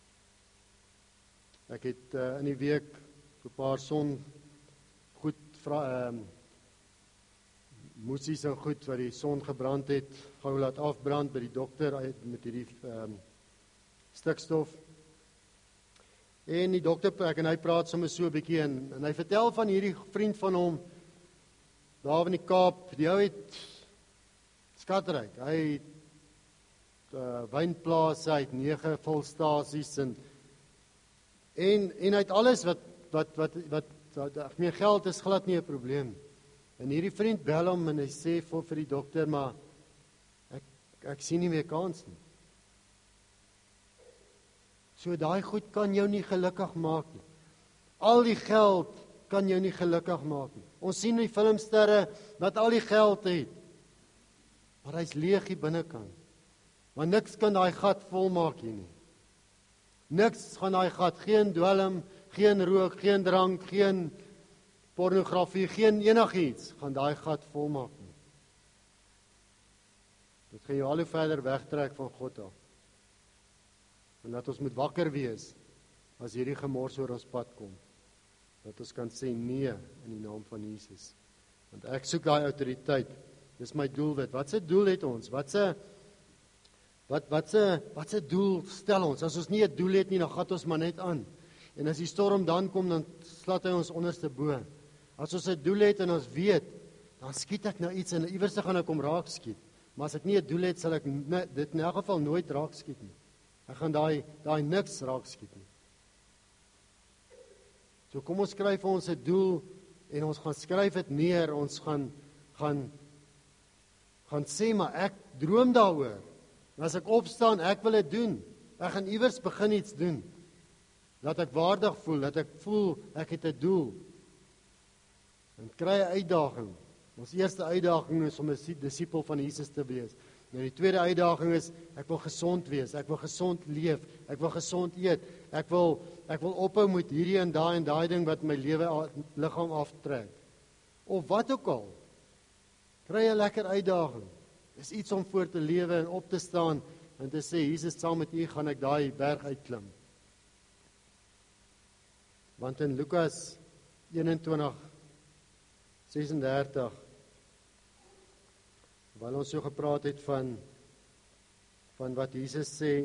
Ek het in die week 'n paar goed moesies en goed wat die son gebrand het, gou laat afbrand by die dokter met hierdie stikstof. En die dokter en hy praat sommer so 'n bietjie en hy vertel van hierdie vriend van hom daar in die Kaap. Die ou het skatryk. Hy wynplase, hy het 9 volstasies en hy het alles wat ek meen, geld is glad nie 'n probleem. En hierdie vriend bel hom en hy sê vir die dokter, maar ek sien nie meer kans nie. So daai goed kan jou nie gelukkig maak nie. Al die geld kan jou nie gelukkig maak nie. Ons sien die filmsterre wat al die geld het, maar hy's leeg hier binnekant. Maar niks kan daai gat volmaak hier nie. Niks gaan daai gat, geen dwelm, geen rook, geen drank, geen pornografie, geen enigiets gaan daai gat volmaak nie. Dit gaan jou al hoe verder wegtrek van God af. En dat ons moet wakker wees as hierdie gemors oor ons pad kom. Dat ons kan sê nee in die naam van Jesus. Want ek soek daai autoriteit. Dis my doelwit. Wat se doel het ons? Wat se doel stel ons? As ons nie 'n doel het nie, dan gaan ons maar net aan. En as die storm dan kom, dan slat hy ons onderste bo. As ons 'n doel het en ons weet, dan skiet ek nou iets en iewers gaan ek hom raak skiet. Maar as ek nie 'n doel het, sal ek dit in elk geval nooit raak skiet nie. Ek gaan daai niks raak skiet nie. So kom ons skryf vir ons 'n doel en ons gaan skryf dit neer. Ons gaan sê, maar ek droom daaroor. En as ek opstaan, ek wil dit doen. Ek gaan iewers begin iets doen. Dat ek waardig voel, dat ek voel ek het 'n doel. En kry 'n uitdaging. Ons eerste uitdaging is om 'n disipel van Jesus te wees. Nou die tweede uitdaging is, ek wil gesond wees, ek wil gesond leef, ek wil gesond eet, ek wil ophou met hierdie en daai ding wat my liggaam aftrek. Of wat ook al. Kry 'n lekker uitdaging. Dis iets om voor te lewe en op te staan en te sê, Jesus, saam met U gaan ek daai berg uitklim. Want in Lukas 21:36 Terwyl ons so gepraat het van wat Jesus sê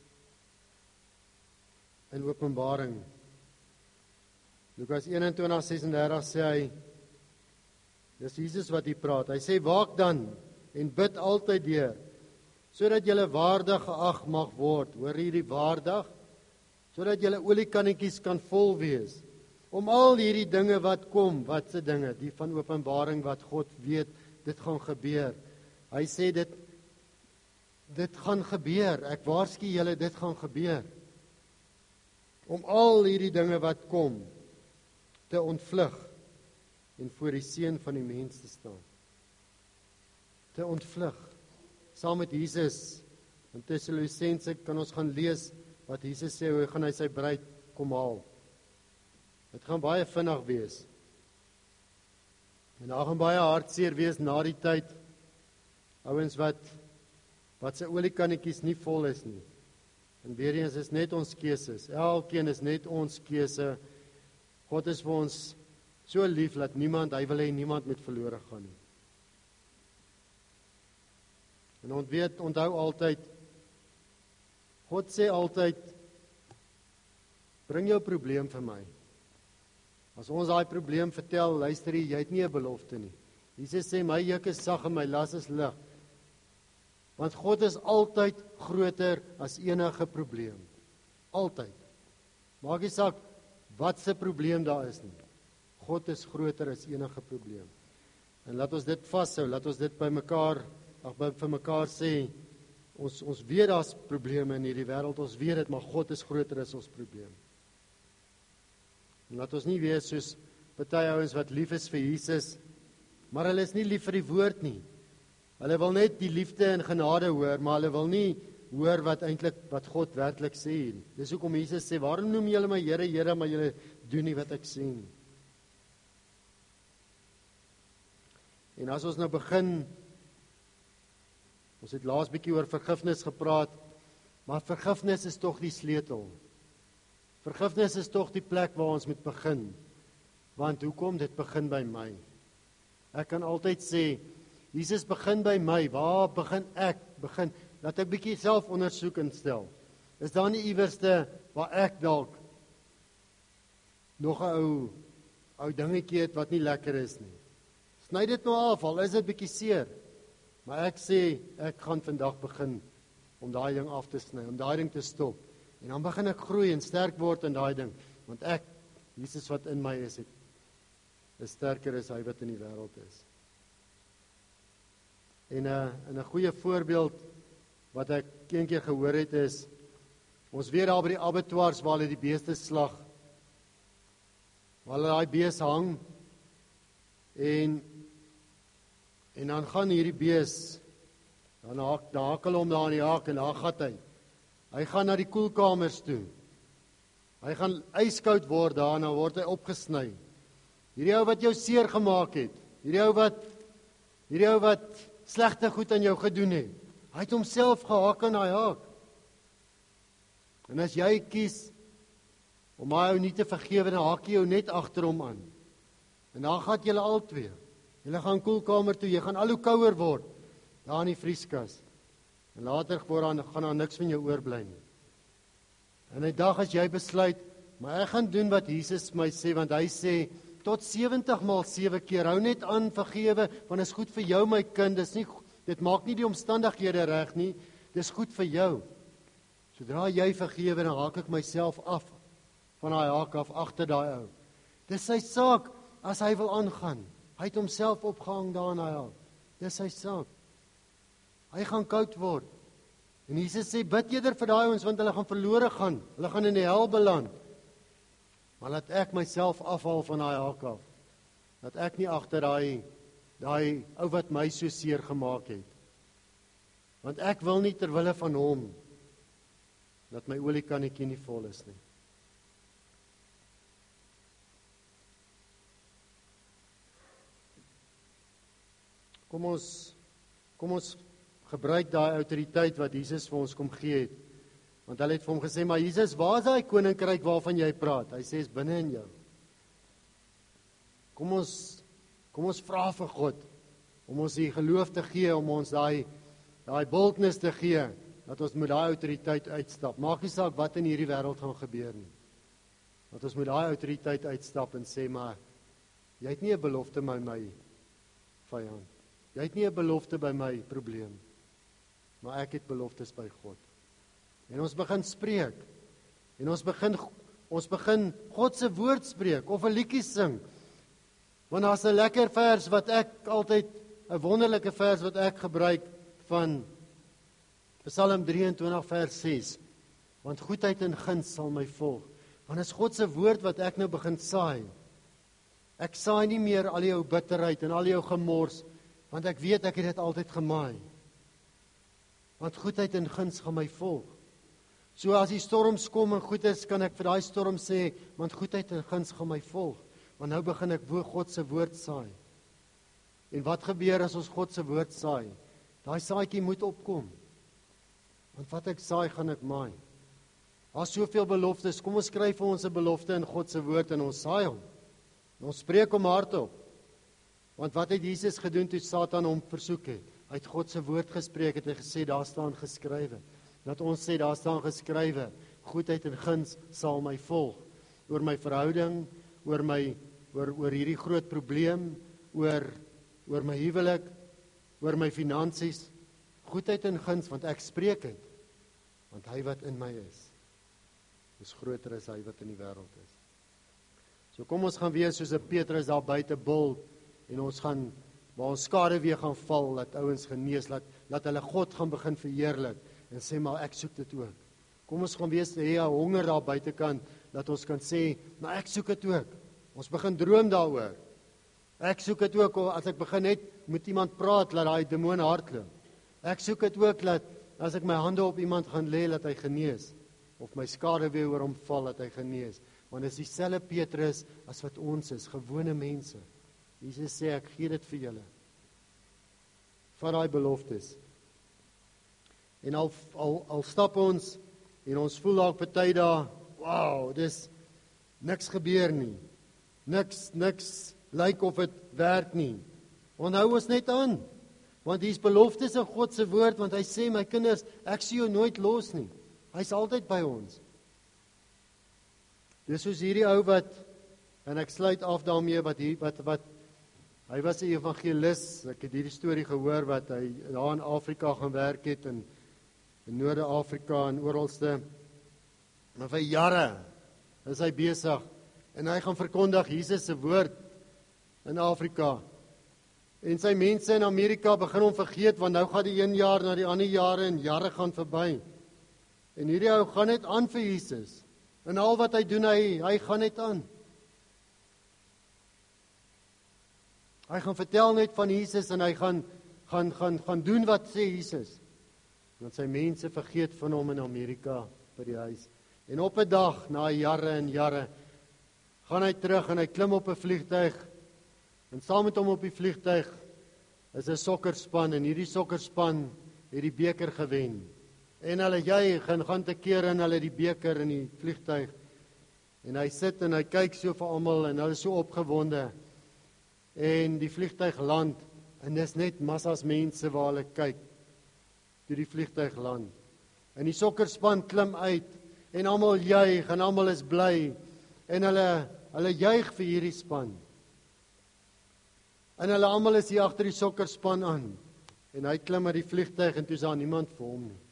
in Openbaring. Lukas 21:36 sê hy, dis Jesus wat hier praat. Hy sê, waak dan en bid altyd deur, sodat julle waardig geag mag word. Hoor hierdie waardig? Sodat julle oliekannetjies kan vol wees. Om al hierdie dinge wat kom, wat se dinge, die van Openbaring wat God weet, dit gaan gebeur. Hy sê dit gaan gebeur. Ek waarsku julle, dit gaan gebeur. Om al hierdie dinge wat kom te ontvlug en voor die seun van die mens te staan. Te ontvlug. Saam met Jesus in Tessalonisense kan ons gaan lees wat Jesus sê, hoe gaan hy sy bruid kom haal. Dit gaan baie vinnig wees. En daar gaan baie hartseer wees na die tyd. Ouens wat se oliekannetjies nie vol is nie. En weer eens is net ons keuses. Elkeen is net ons keuse. God is vir ons so lief dat hy wil hê niemand moet verlore gaan nie. En onthou altyd, God sê altyd, bring jou probleem vir my. As ons daai probleem vertel, luister jy het nie 'n belofte nie. Jesus sê, my juk is sag en my las is lig. Want God is altyd groter as enige probleem. Altyd. Maak nie saak wat se probleem daar is nie. God is groter as enige probleem. En laat ons dit vashou, laat ons dit vir mekaar sê, ons weet daar's probleme in hierdie wêreld, ons weet dit, maar God is groter as ons probleem. En laat ons nie wees soos party ouens wat lief is vir Jesus, maar hulle is nie lief vir die woord nie. Hulle wil net die liefde en genade hoor, maar hulle wil nie hoor wat God werklik sê. Dis hoekom Jesus sê, waarom noem julle my Here, Here, maar julle doen nie wat ek sê nie. En as ons nou begin, ons het laas bietjie oor vergifnis gepraat, maar vergifnis is tog die sleutel. Vergifnis is tog die plek waar ons moet begin. Want hoekom? Dit begin by my. Ek kan altyd sê, Jesus begin by my. Waar begin ek? Laat ek bietjie self ondersoek instel. Is daar nie iewerste waar ek dalk nog 'n ou dingetjie het wat nie lekker is nie? Sny dit nou af, al is dit bietjie seer. Maar ek sê, ek gaan vandag begin om daai ding af te sny, om daai ding te stop. En dan begin ek groei en sterk word in daai ding, want ek, Jesus wat in my is sterker as hy wat in die wêreld is. En 'n goeie voorbeeld wat ek een keer gehoor het is, ons weet daar by die abattoirs waar hulle die beeste slag, waar hulle daai bees hang, en dan gaan hierdie bees, dan hakel hom daar aan die haak en daar gat hy. Hy gaan na die koelkamers toe. Hy gaan ijskoud word daar en dan word hy opgesny. Hierdie ou wat jou seer gemaak het, hierdie ou wat slegte goed aan jou gedoen het, hy het homself gehak aan daai haak. En as jy kies om hy ou nie te vergewe, dan haak jy jou net agter hom aan. En dan gaan julle albei. Julle gaan koelkamer toe, jy gaan al hoe kouer word daar in die vrieskas. En later gaan daar niks van jou oorbly nie. En 'n dag as jy besluit, maar ek gaan doen wat Jesus my sê, want hy sê tot 70 maal 7 keer, hou net aan vergewe, want dit is goed vir jou my kind, dit maak nie die omstandighede reg nie, dit is goed vir jou. Sodra jy vergewe, dan haak ek myself af van daai haak af agter daai ou. Dis sy saak as hy wil aangaan. Hy het homself opgehang daar in daai haak. Dis sy saak. Hy gaan koud word. En Jesus sê, bid eerder vir daai ouens, want hulle gaan verlore gaan. Hulle gaan in die hel beland. Maar laat ek myself afhaal van daai haak af. Dat ek nie agter daai ou wat my so seer gemaak het. Want ek wil nie ter wille van hom dat my oliekannetjie nie vol is nie. Kom ons gebruik daai autoriteit wat Jesus vir ons kom gee het. Want hulle het vir hom gesê, maar Jesus, waar is daai koninkryk waarvan jy praat? Hy sê, is binne in jou. Kom ons vra vir God, om ons die geloof te gee, om ons daai boldness te gee, dat ons met daai autoriteit uitstap. Maak nie saak wat in hierdie wêreld gaan gebeur nie. Dat ons met daai autoriteit uitstap en sê, maar jy het nie 'n belofte by my vyand. Jy het nie 'n belofte by my probleem. Maar ek het beloftes by God. En ons begin spreek. En ons begin God se woord spreek of 'n liedjie sing. Want daar's 'n lekker vers wat ek altyd, 'n wonderlike vers wat ek gebruik van Psalm 23 vers 6. Want goedheid en guns sal my volg. Want is God se woord wat ek nou begin saai. Ek saai nie meer al jou bitterheid en al jou gemors, want ek weet ek het dit altyd gemaai. Want goedheid en guns gaan my volg. So as die storms kom en goed is, kan ek vir daai storm sê, want goedheid en guns gaan my volg. Want nou begin ek God se woord saai. En wat gebeur as ons God se woord saai? Daai saadjie moet opkom. Want wat ek saai, gaan ek maai. Daar's soveel beloftes, kom ons skryf vir ons 'n belofte in God se woord en ons saai hom. En ons spreek hom hardop. Want wat het Jesus gedoen toe Satan hom versoek het? Hy het God se woord gespreek, het hy gesê, daar staan geskrywe. Dat ons sê, daar staan geskrywe, goedheid en guns sal my volg. Oor my verhouding, oor hierdie groot probleem, oor my huwelik, oor my finansies, goedheid en guns, want ek spreek het. Want hy wat in my is groter as hy wat in die wêreld is. So kom ons gaan wees soos 'n Petrus daar buite bul, en ons gaan, waar ons skade weer gaan val, laat ouens genees, laat hulle God gaan begin verheerlik, en sê, maar ek soek dit ook. Kom ons gaan wees, hê 'n honger daar buitekant, dat ons kan sê, maar ek soek dit ook. Ons begin droom daaroor. Ek soek dit ook, as ek begin net, moet iemand praat, laat daai demoon hardloop. Ek soek dit ook, dat as ek my hande op iemand gaan lê, laat hy genees, of my skade weer oor hom val, dat hy genees. Want dit is dieselfde Petrus as wat ons is, gewone mense. Jesus sê, ek gee dit vir julle. Vat daai beloftes. En al stap ons, en ons voel dalk party daar, wow, dis niks gebeur nie. Niks lyk of dit werk nie. Onthou ons net aan, want hier's beloftes in God se woord, want hy sê, my kinders, ek sien jou nooit los nie. Hy's altyd by ons. Dis soos hierdie ou wat, en ek sluit af daarmee, hy was 'n evangelis, ek het hierdie storie gehoor, wat hy daar in Afrika gaan werk het, en in Noord-Afrika en oralste. Maar vir jare is hy besig en hy gaan verkondig Jesus se woord in Afrika. En sy mense in Amerika begin hom vergeet, want nou gaan die een jaar na die ander jare en jare gaan verby. En hierdie ou gaan net aan vir Jesus. En al wat hy doen, hy gaan net aan. Hy gaan vertel net van Jesus en hy gaan doen wat sê Jesus. Want sy mense vergeet van hom in Amerika by die huis. En op 'n dag, na jare en jare, gaan hy terug en hy klim op 'n vliegtuig. En saam met hom op die vliegtuig is 'n sokkerspan en hierdie sokkerspan het die beker gewen. En hulle juig en gaan te kere en hulle die beker in die vliegtuig. En hy sit en hy kyk so vir almal en hulle is so opgewonde. En die vliegtuig land en dis net massas mense waar hulle kyk toe die vliegtuig land. En die sokkerspan klim uit en almal juig en almal is bly en hulle juig vir hierdie span. En hulle almal is hier agter die sokkerspan aan. En hy klim uit die vliegtuig en toe is daar niemand vir hom nie.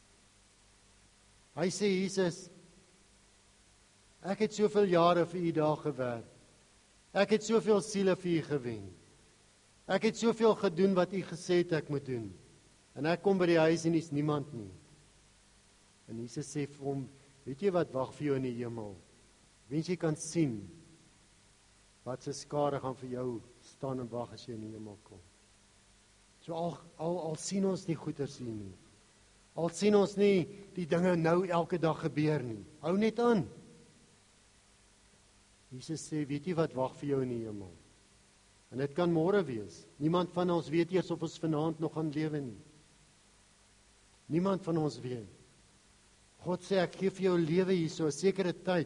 Hy sê, Jesus, ek het soveel jare vir u daar gewerk. Ek het soveel siele vir u gewen. Ek het soveel gedoen wat u gesê het ek moet doen. En ek kom by die huis en is niemand nie. En Jesus sê vir hom, weet jy wat wag vir jou in die hemel? Wens jy kan sien wat se skare gaan vir jou staan en wag as jy in die hemel kom. So al sien ons nie goeders hier nie. Al sien ons nie die dinge nou elke dag gebeur nie. Hou net aan. Jesus sê, weet jy wat wag vir jou in die hemel? En dit kan môre wees. Niemand van ons weet eers of ons vanaand nog gaan lewe nie. Niemand van ons weet. God sê, ek gee vir jou lewe hier so 'n sekere tyd.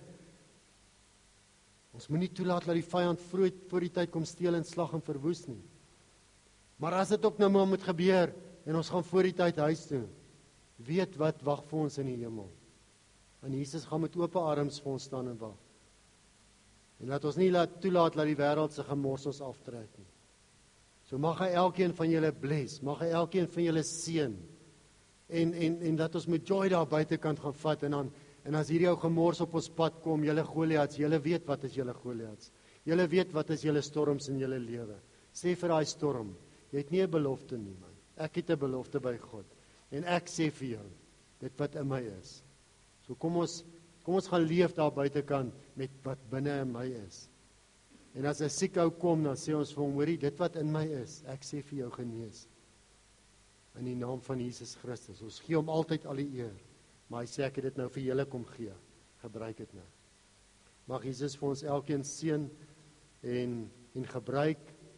Ons moenie toelaat dat die vyand voor die tyd kom steel en slag en verwoes nie. Maar as dit ook nou maar moet gebeur en ons gaan voor die tyd huis toe, weet wat wag vir ons in die hemel. En Jesus gaan met oop arms vir ons staan en wag. En laat ons nie toelaat dat die wêreld se gemors ons aftrek nie. So mag hy elkeen van julle bless, mag hy elkeen van julle seën. En dat ons met joy daar buitekant gaan vat en as hierdie ou gemors op ons pad kom, julle Goliats, julle weet wat is julle Goliats. Julle weet wat is julle storms in julle lewe. Sê vir daai storm, jy het nie 'n belofte nie, man. Ek het 'n belofte by God. En ek sê vir jou, dit wat in my is. So kom ons gaan leef daar buitekant met wat binne in my is. En as 'n siek ou kom, dan sê ons vir hom, hoorie, dit wat in my is, ek sê vir jou genees. In die naam van Jesus Christus. Ons gee hom altyd al die eer. Maar hy sê, ek het dit nou vir julle kom gee. Gebruik dit nou. Mag Jesus vir ons elkeen seën en gebruik.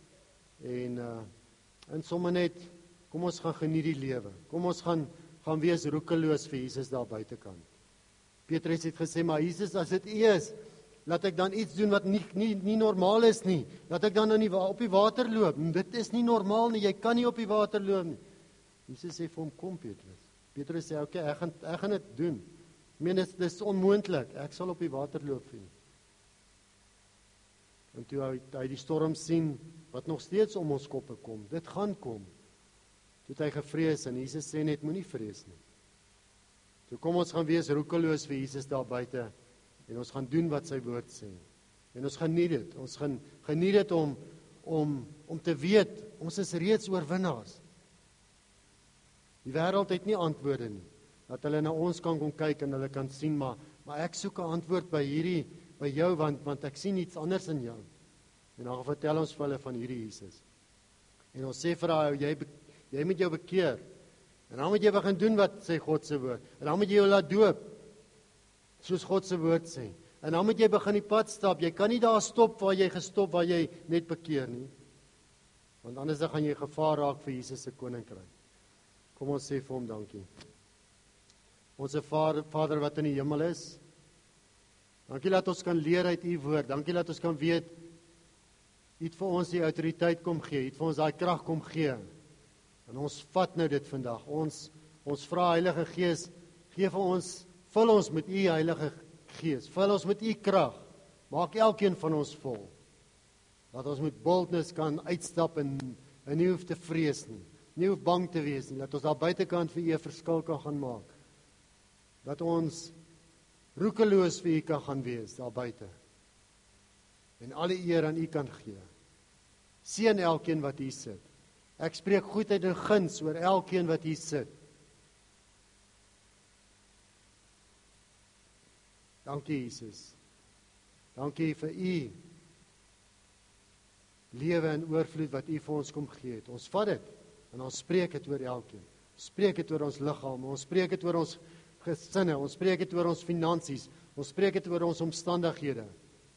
En sommer net, kom ons gaan geniet die lewe. Kom ons gaan wees roekeloos vir Jesus daar buitekant. Petrus het gesê, maar Jesus, as dit U is, laat ek dan iets doen wat nie normaal is nie. Laat ek dan op die water loop. Dit is nie normaal nie, jy kan nie op die water loop nie. Jesus sê vir hom, kom Petrus. Petrus sê, okay, ek gaan dit doen. Ek meen, dit is onmoontlik, ek sal op die water loop vir U. En toe hy die storm sien, wat nog steeds om ons koppe kom, dit gaan kom. Toe het hy gevrees en Jesus sê net, moenie vrees nie. So kom ons gaan wees roekeloos vir Jesus daar buite en ons gaan doen wat sy woord sê. En ons geniet dit. Ons gaan geniet dit om te weet, ons is reeds oorwinnaars. Die wêreld het nie antwoorde nie. Dat hulle na ons kan kom kyk en hulle kan sien, maar ek soek 'n antwoord by jou, want ek sien iets anders in jou. En dan vertel ons vir hulle van hierdie Jesus. En ons sê vir haar, jy moet jou bekeer. En dan moet jy begin doen wat sê God se woord. En dan moet jy jou laat doop, soos God se woord sê. En dan moet jy begin die pad stap. Jy kan nie daar stop waar jy gestop, waar jy net bekeer nie. Want anders dan gaan jy gevaar raak vir Jesus se koninkryk. Kom ons sê vir hom dankie. Onse Vader wat in die hemel is, dankie dat ons kan leer uit U woord. Dankie dat ons kan weet, U het vir ons die autoriteit kom gee, U het vir ons daai krag kom gee. En ons vat nou dit vandag. Ons vra Heilige Gees, gee vir ons, vul ons met U Heilige Gees, vul ons met U krag. Maak elkeen van ons vol. Dat ons met boldness kan uitstap en nie hoef te vrees nie. nie hoef bang te wees nie, dat ons daar buitekant vir U 'n verskil kan gaan maak. Dat ons roekeloos vir U kan gaan wees daar buite. En al die eer aan U kan gee. Seën elkeen wat hier sit. Ek spreek goedheid en guns oor elkeen wat hier sit. Dankie Jesus. Dankie vir U lewe en oorvloed wat U vir ons kom gee het. Ons vat dit en ons spreek dit oor elkeen. Ons spreek dit oor ons liggaam, ons spreek dit oor ons gesinne, ons spreek dit oor ons finansies, ons spreek dit oor ons omstandighede.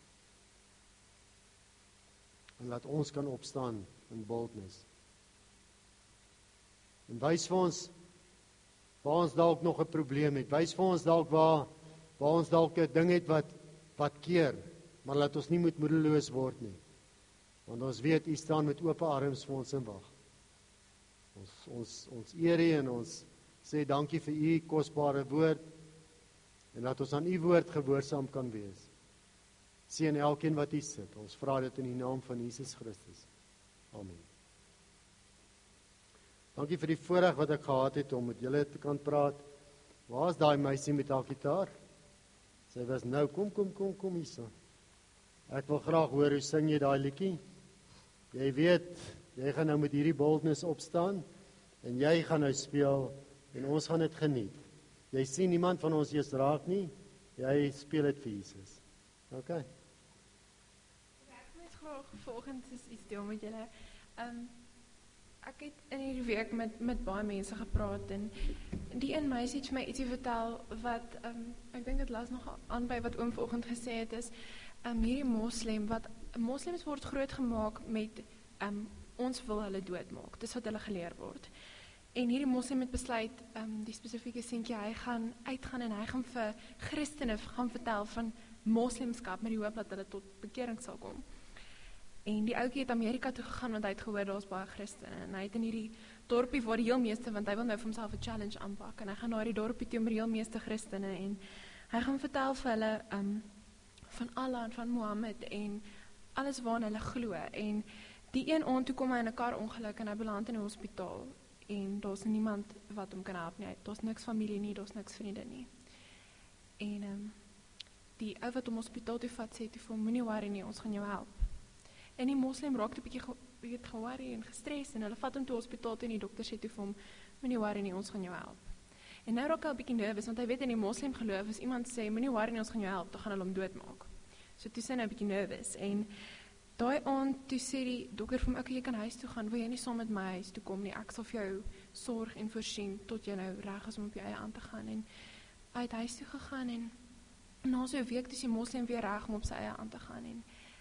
En laat ons kan opstaan in boldness. En wys vir ons waar ons dalk nog 'n probleem het. Wys vir ons dalk waar ons dalk 'n ding het wat keer, maar laat ons nie moedeloos word nie. Want ons weet U staan met oop arms vir ons in wag. Ons eer U en ons sê dankie vir U kosbare woord en dat ons aan U woord gehoorsaam kan wees. Seën elkeen wat hier sit. Ons vra dit in die naam van Jesus Christus. Amen. Dankie vir die voorreg wat ek gehad het om met julle te kan praat. Waar is daai meisie met haar gitaar? Sy was nou, kom hierso. Ek wil graag hoor hoe sing jy daai liedjie. Jy weet, jy gaan nou met hierdie boldness opstaan en jy gaan nou speel en ons gaan dit geniet. Jy sien niemand van ons eers raak nie. Jy speel dit vir Jesus. OK. Ek wil graag volgens iets deel met julle. Ek het in hierdie week met baie mense gepraat en die een meisie het vir my ietsie vertel wat ek dink dit las nog aan by wat oom vanoggend gesê het is hierdie moslems word grootgemaak met ons wil hulle doodmaak. Dis wat hulle geleer word. En hierdie moslem het besluit die spesifieke seentjie hy gaan uitgaan en hy gaan vir Christene gaan vertel van moslemskap met die hoop dat hulle tot bekering sal kom. En die ouetjie het Amerika toe gegaan want hy het gehoor daar's baie Christene en hy het in hierdie dorpie waar die heel meeste, want hy wil nou vir homself 'n challenge aanpak en hy gaan na die dorpie toe met die heel meeste Christene en hy gaan vertel vir hulle van Allah en van Mohammed en alles waarna hulle glo en die een aand toe kom hy in 'n kar ongeluk en hy beland in 'n hospitaal en daar's niemand wat hom kan help nie. Daar's niks familie nie, daar's niks vriende nie. En die ou wat hom hospitaal toe vat sê toe vir hom moenie worry nie, ons gaan jou help. En die moslem raak 'n bietjie ge-worry en gestres en hulle vat hom toe hospitaal toe en die dokter sê toe vir hom moenie worry nie, ons gaan jou help. En nou raak hy 'n bietjie nervus want hy weet in die moslem geloof as iemand sê moenie worry nie, ons gaan jou help, dan gaan hulle hom doodmaak. So toe sê hy nou 'n bietjie nervus en daai aand toe sê die dokter vir hom okay, jy kan huis toe gaan, wil jy nie saam met my huis toe kom nie, ek sal vir jou sorg en voorsien tot jy nou reg is om op jou eie aan te gaan en hy het huis toe gegaan en na so 'n week toe is die moslem weer reg om op sy eie aan te gaan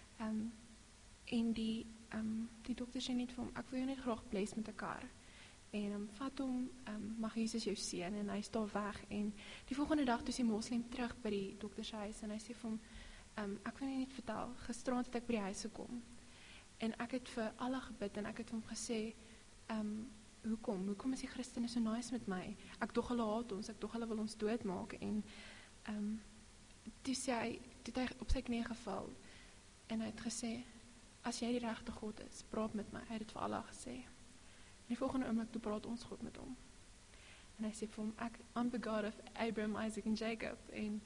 en die dokter sê net vir hom, ek wil jou net graag bless met 'n kar. En vat hom, mag Jesus jou seën en hy is daar weg. En die volgende dag toe is die moslem terug by die dokter se huis en hy sê vir hom, ek wil net vertel, gisterand het ek by die huis gekom. En ek het vir Allah gebid en ek het vir hom gesê, hoekom is die Christene so nice met my? Ek dog hulle haat ons, ek dog hulle wil ons doodmaak. En toe het hy op sy knie geval en hy het gesê, as jy die regte God is, praat met my. Hy het dit vir Allah gesê. En die volgende oomblik toe praat ons God met hom. En hy sê vir hom, I'm the God of Abraham, Isaac en Jacob. En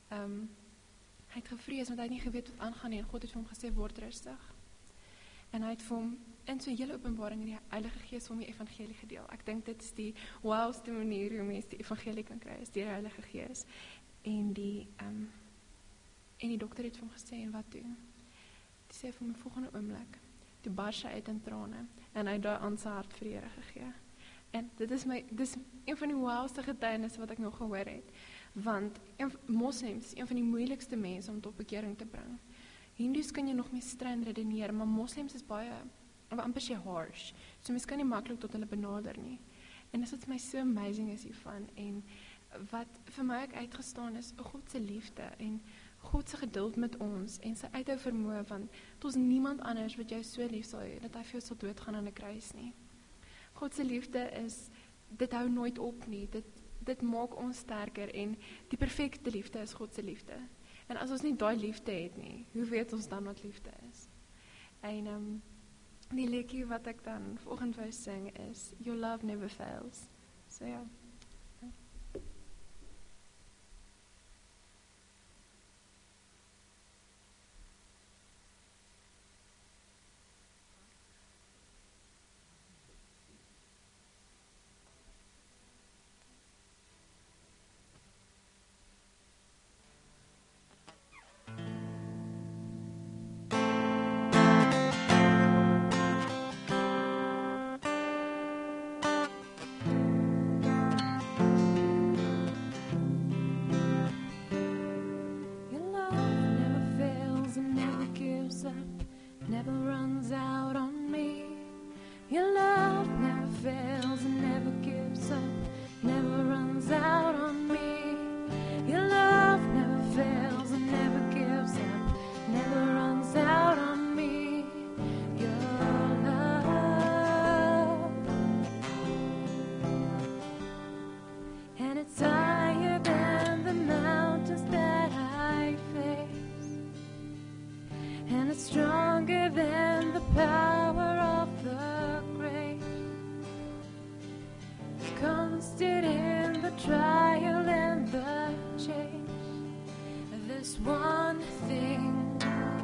hy het gevrees, want hy het nie geweet wat aangaan nie. En God het vir hom gesê, word rustig. En hy het vir hom, in so 'n hele openbaring in die Heilige Gees vir hom die evangelie gedeel. Ek dink dit is die wildste manier hoe mense die evangelie kan kry, is deur die Heilige Gees. En die dokter het vir hom gesê, en wat doen? Die sê vir my volgende oomblik, toe bars hy uit in trane, en hy het daai aan sy hart vir die Here gegee. En dit is een van die wildste getuienisse wat ek nog gehoor het, want moslems is een van die moeilikste mense om tot bekering te bring. Hindoes kan jy nog mee stry en redeneer, maar moslems is baie, amper sê harsh, so mens kan nie maklik tot hulle benader nie. En dis wat vir my so amazing is hiervan, en wat vir my ook uitgestaan is, God se liefde, en God se geduld met ons en sy uithou vermoë, want dit is niemand anders wat jou so lief sal hê dat hy vir jou sal doodgaan aan 'n kruis nie. God se liefde dit hou nooit op nie. Dit maak ons sterker en die perfekte liefde is God se liefde. En as ons nie daai liefde het nie, hoe weet ons dan wat liefde is? En die liedjie wat ek dan vanoggend wou sing is Your Love Never Fails. So ja. Never runs out on me. Your love never fails and never gives up, never runs out on me. Your love never fails and never gives up, never runs out on me. Your love, and it's higher than the mountains that I face, and it's stronger than the power of the grave. It's constant in the trial and the change. This one thing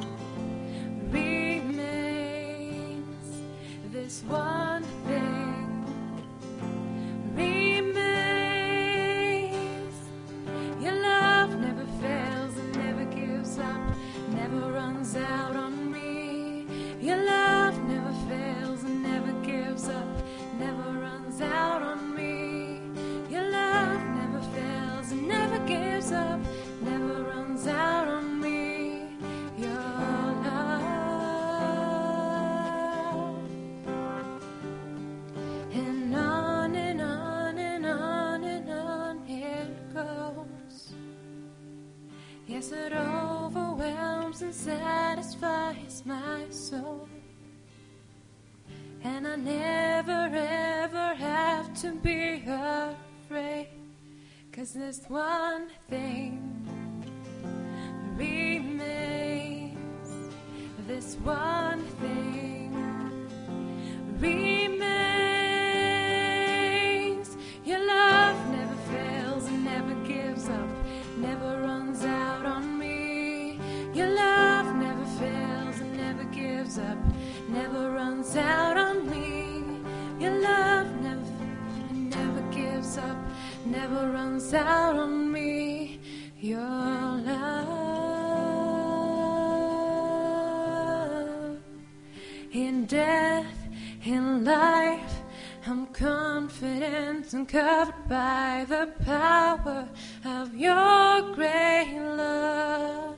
remains. This one thing remains. Your love never fails and never gives up, never runs out on me. Your love never fails and never gives up, never runs out on me. Your love never fails and never gives up, never runs out on me. Your love, and on and on and on and on it goes. Yes, it overwhelms and satisfies my soul, and I never ever have to be afraid, 'cause this one thing remains. This one thing remains. Your love never fails and never gives up, never runs out on me. Your love never fails and never gives up, never runs out on me. Your love never gives up, never runs out on me. Your love, in death, in life, I'm confident and covered by the power of your great love.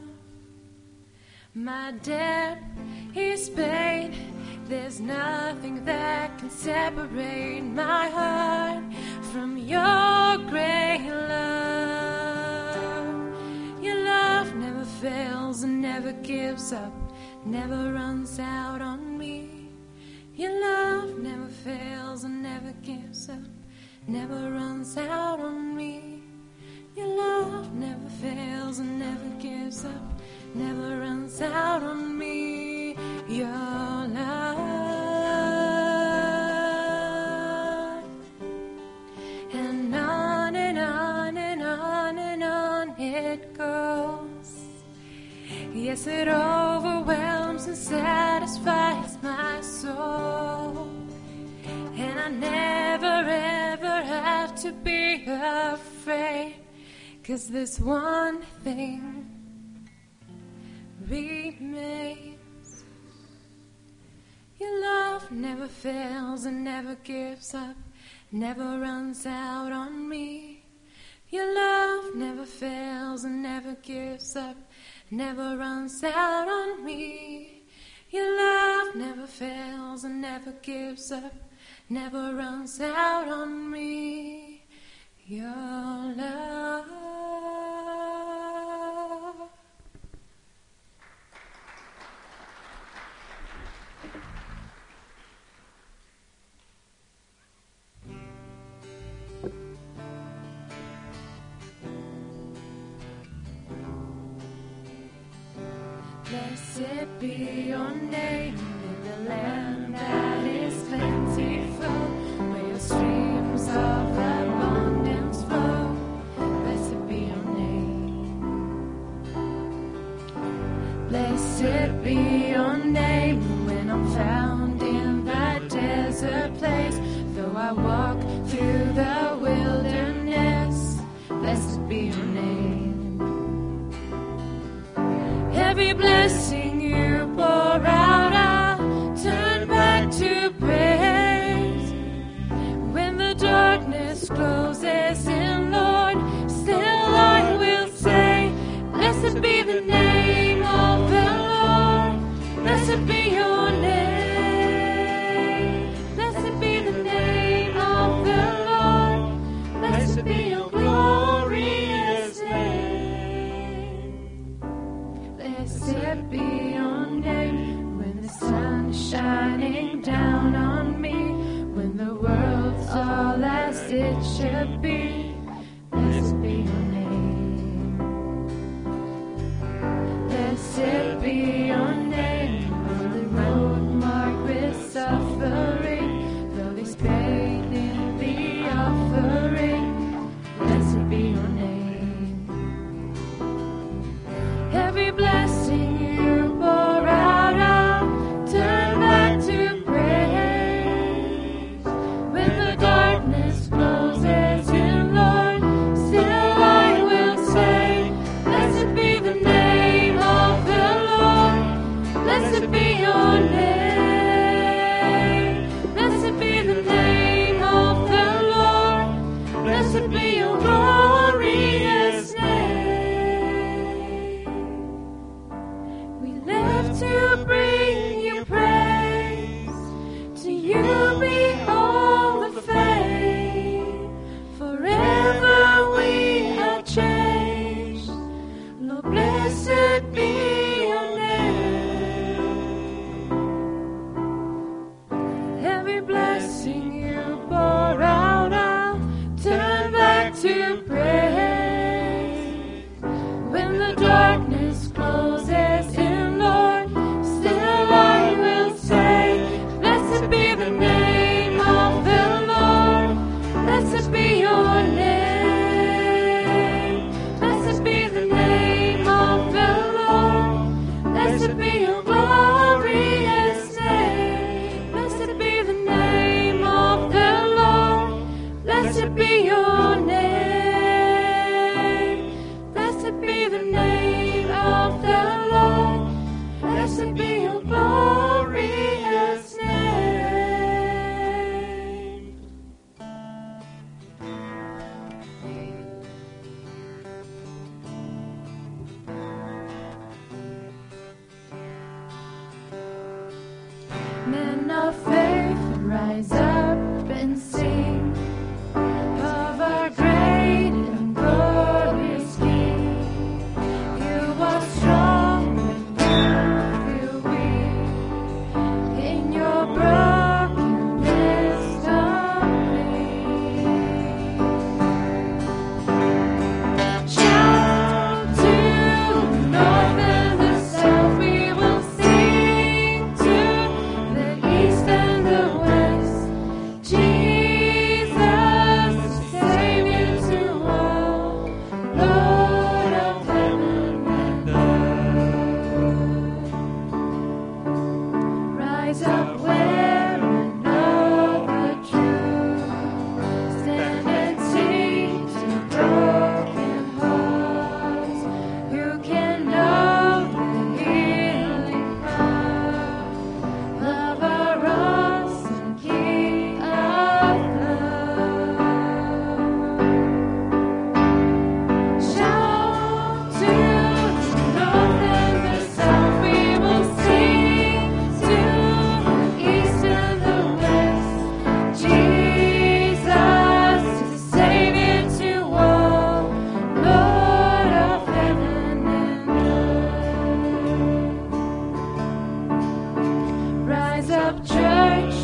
My debt is paid. There's nothing that can separate my heart from your great love. Your love never fails and never gives up, never runs out on me. Your love never fails and never gives up, never runs out on me. Your love never fails and never gives up, never runs out on me. Your love, and on and on and on and on it goes. Yes, it overwhelms and satisfies my soul, and I never ever have to be afraid, 'cause this one thing remains. Your love never fails and never gives up, never runs out on me. Your love never fails and never gives up, never runs out on me. Your love never fails and never gives up, never runs out on me. Your love. Blessed be your name in the land that shining down on me when the world's all as it should be. Blessed be your name. Blessed be your name. On the road marked with suffering, though they spake in the offering. Blessed be your name. Every blessing you pour out, I'll turn back to praise. When the darkness closes in, Lord, still I will say, blessed be the name of the Lord. Blessed be your name. Blessed be the name of the Lord. Blessed be your glorious name. We live to bring you praise. To you be all the fame. Forever we are changed. Lord, blessed be your name. Every blessing you pour out, I'll turn back to praise. When the darkness closes in, Lord, still I will say, blessed be the name of the Lord. Blessed be your name. Blessed be the name of the Lord. Blessed be your glorious name. Blessed be the name of the Lord. Blessed be your name. Blessed be the name of the Lord. Blessed be your glorious name. Men of faith, rise up and sing of our great and glorious King. You are strong and you feel weak in your brokenness complete. Shout to the north and the south, we will sing to the east and the west. Jesus, Savior to all, Lord of heaven and earth. Rise up where we know the truth. Stand and sing to broken hearts who can know the healing power of our awesome King of love. Shout to the north and the south, we will sing to the east and the west. Jesus is Savior to all, Lord of heaven and earth. Rise up, church,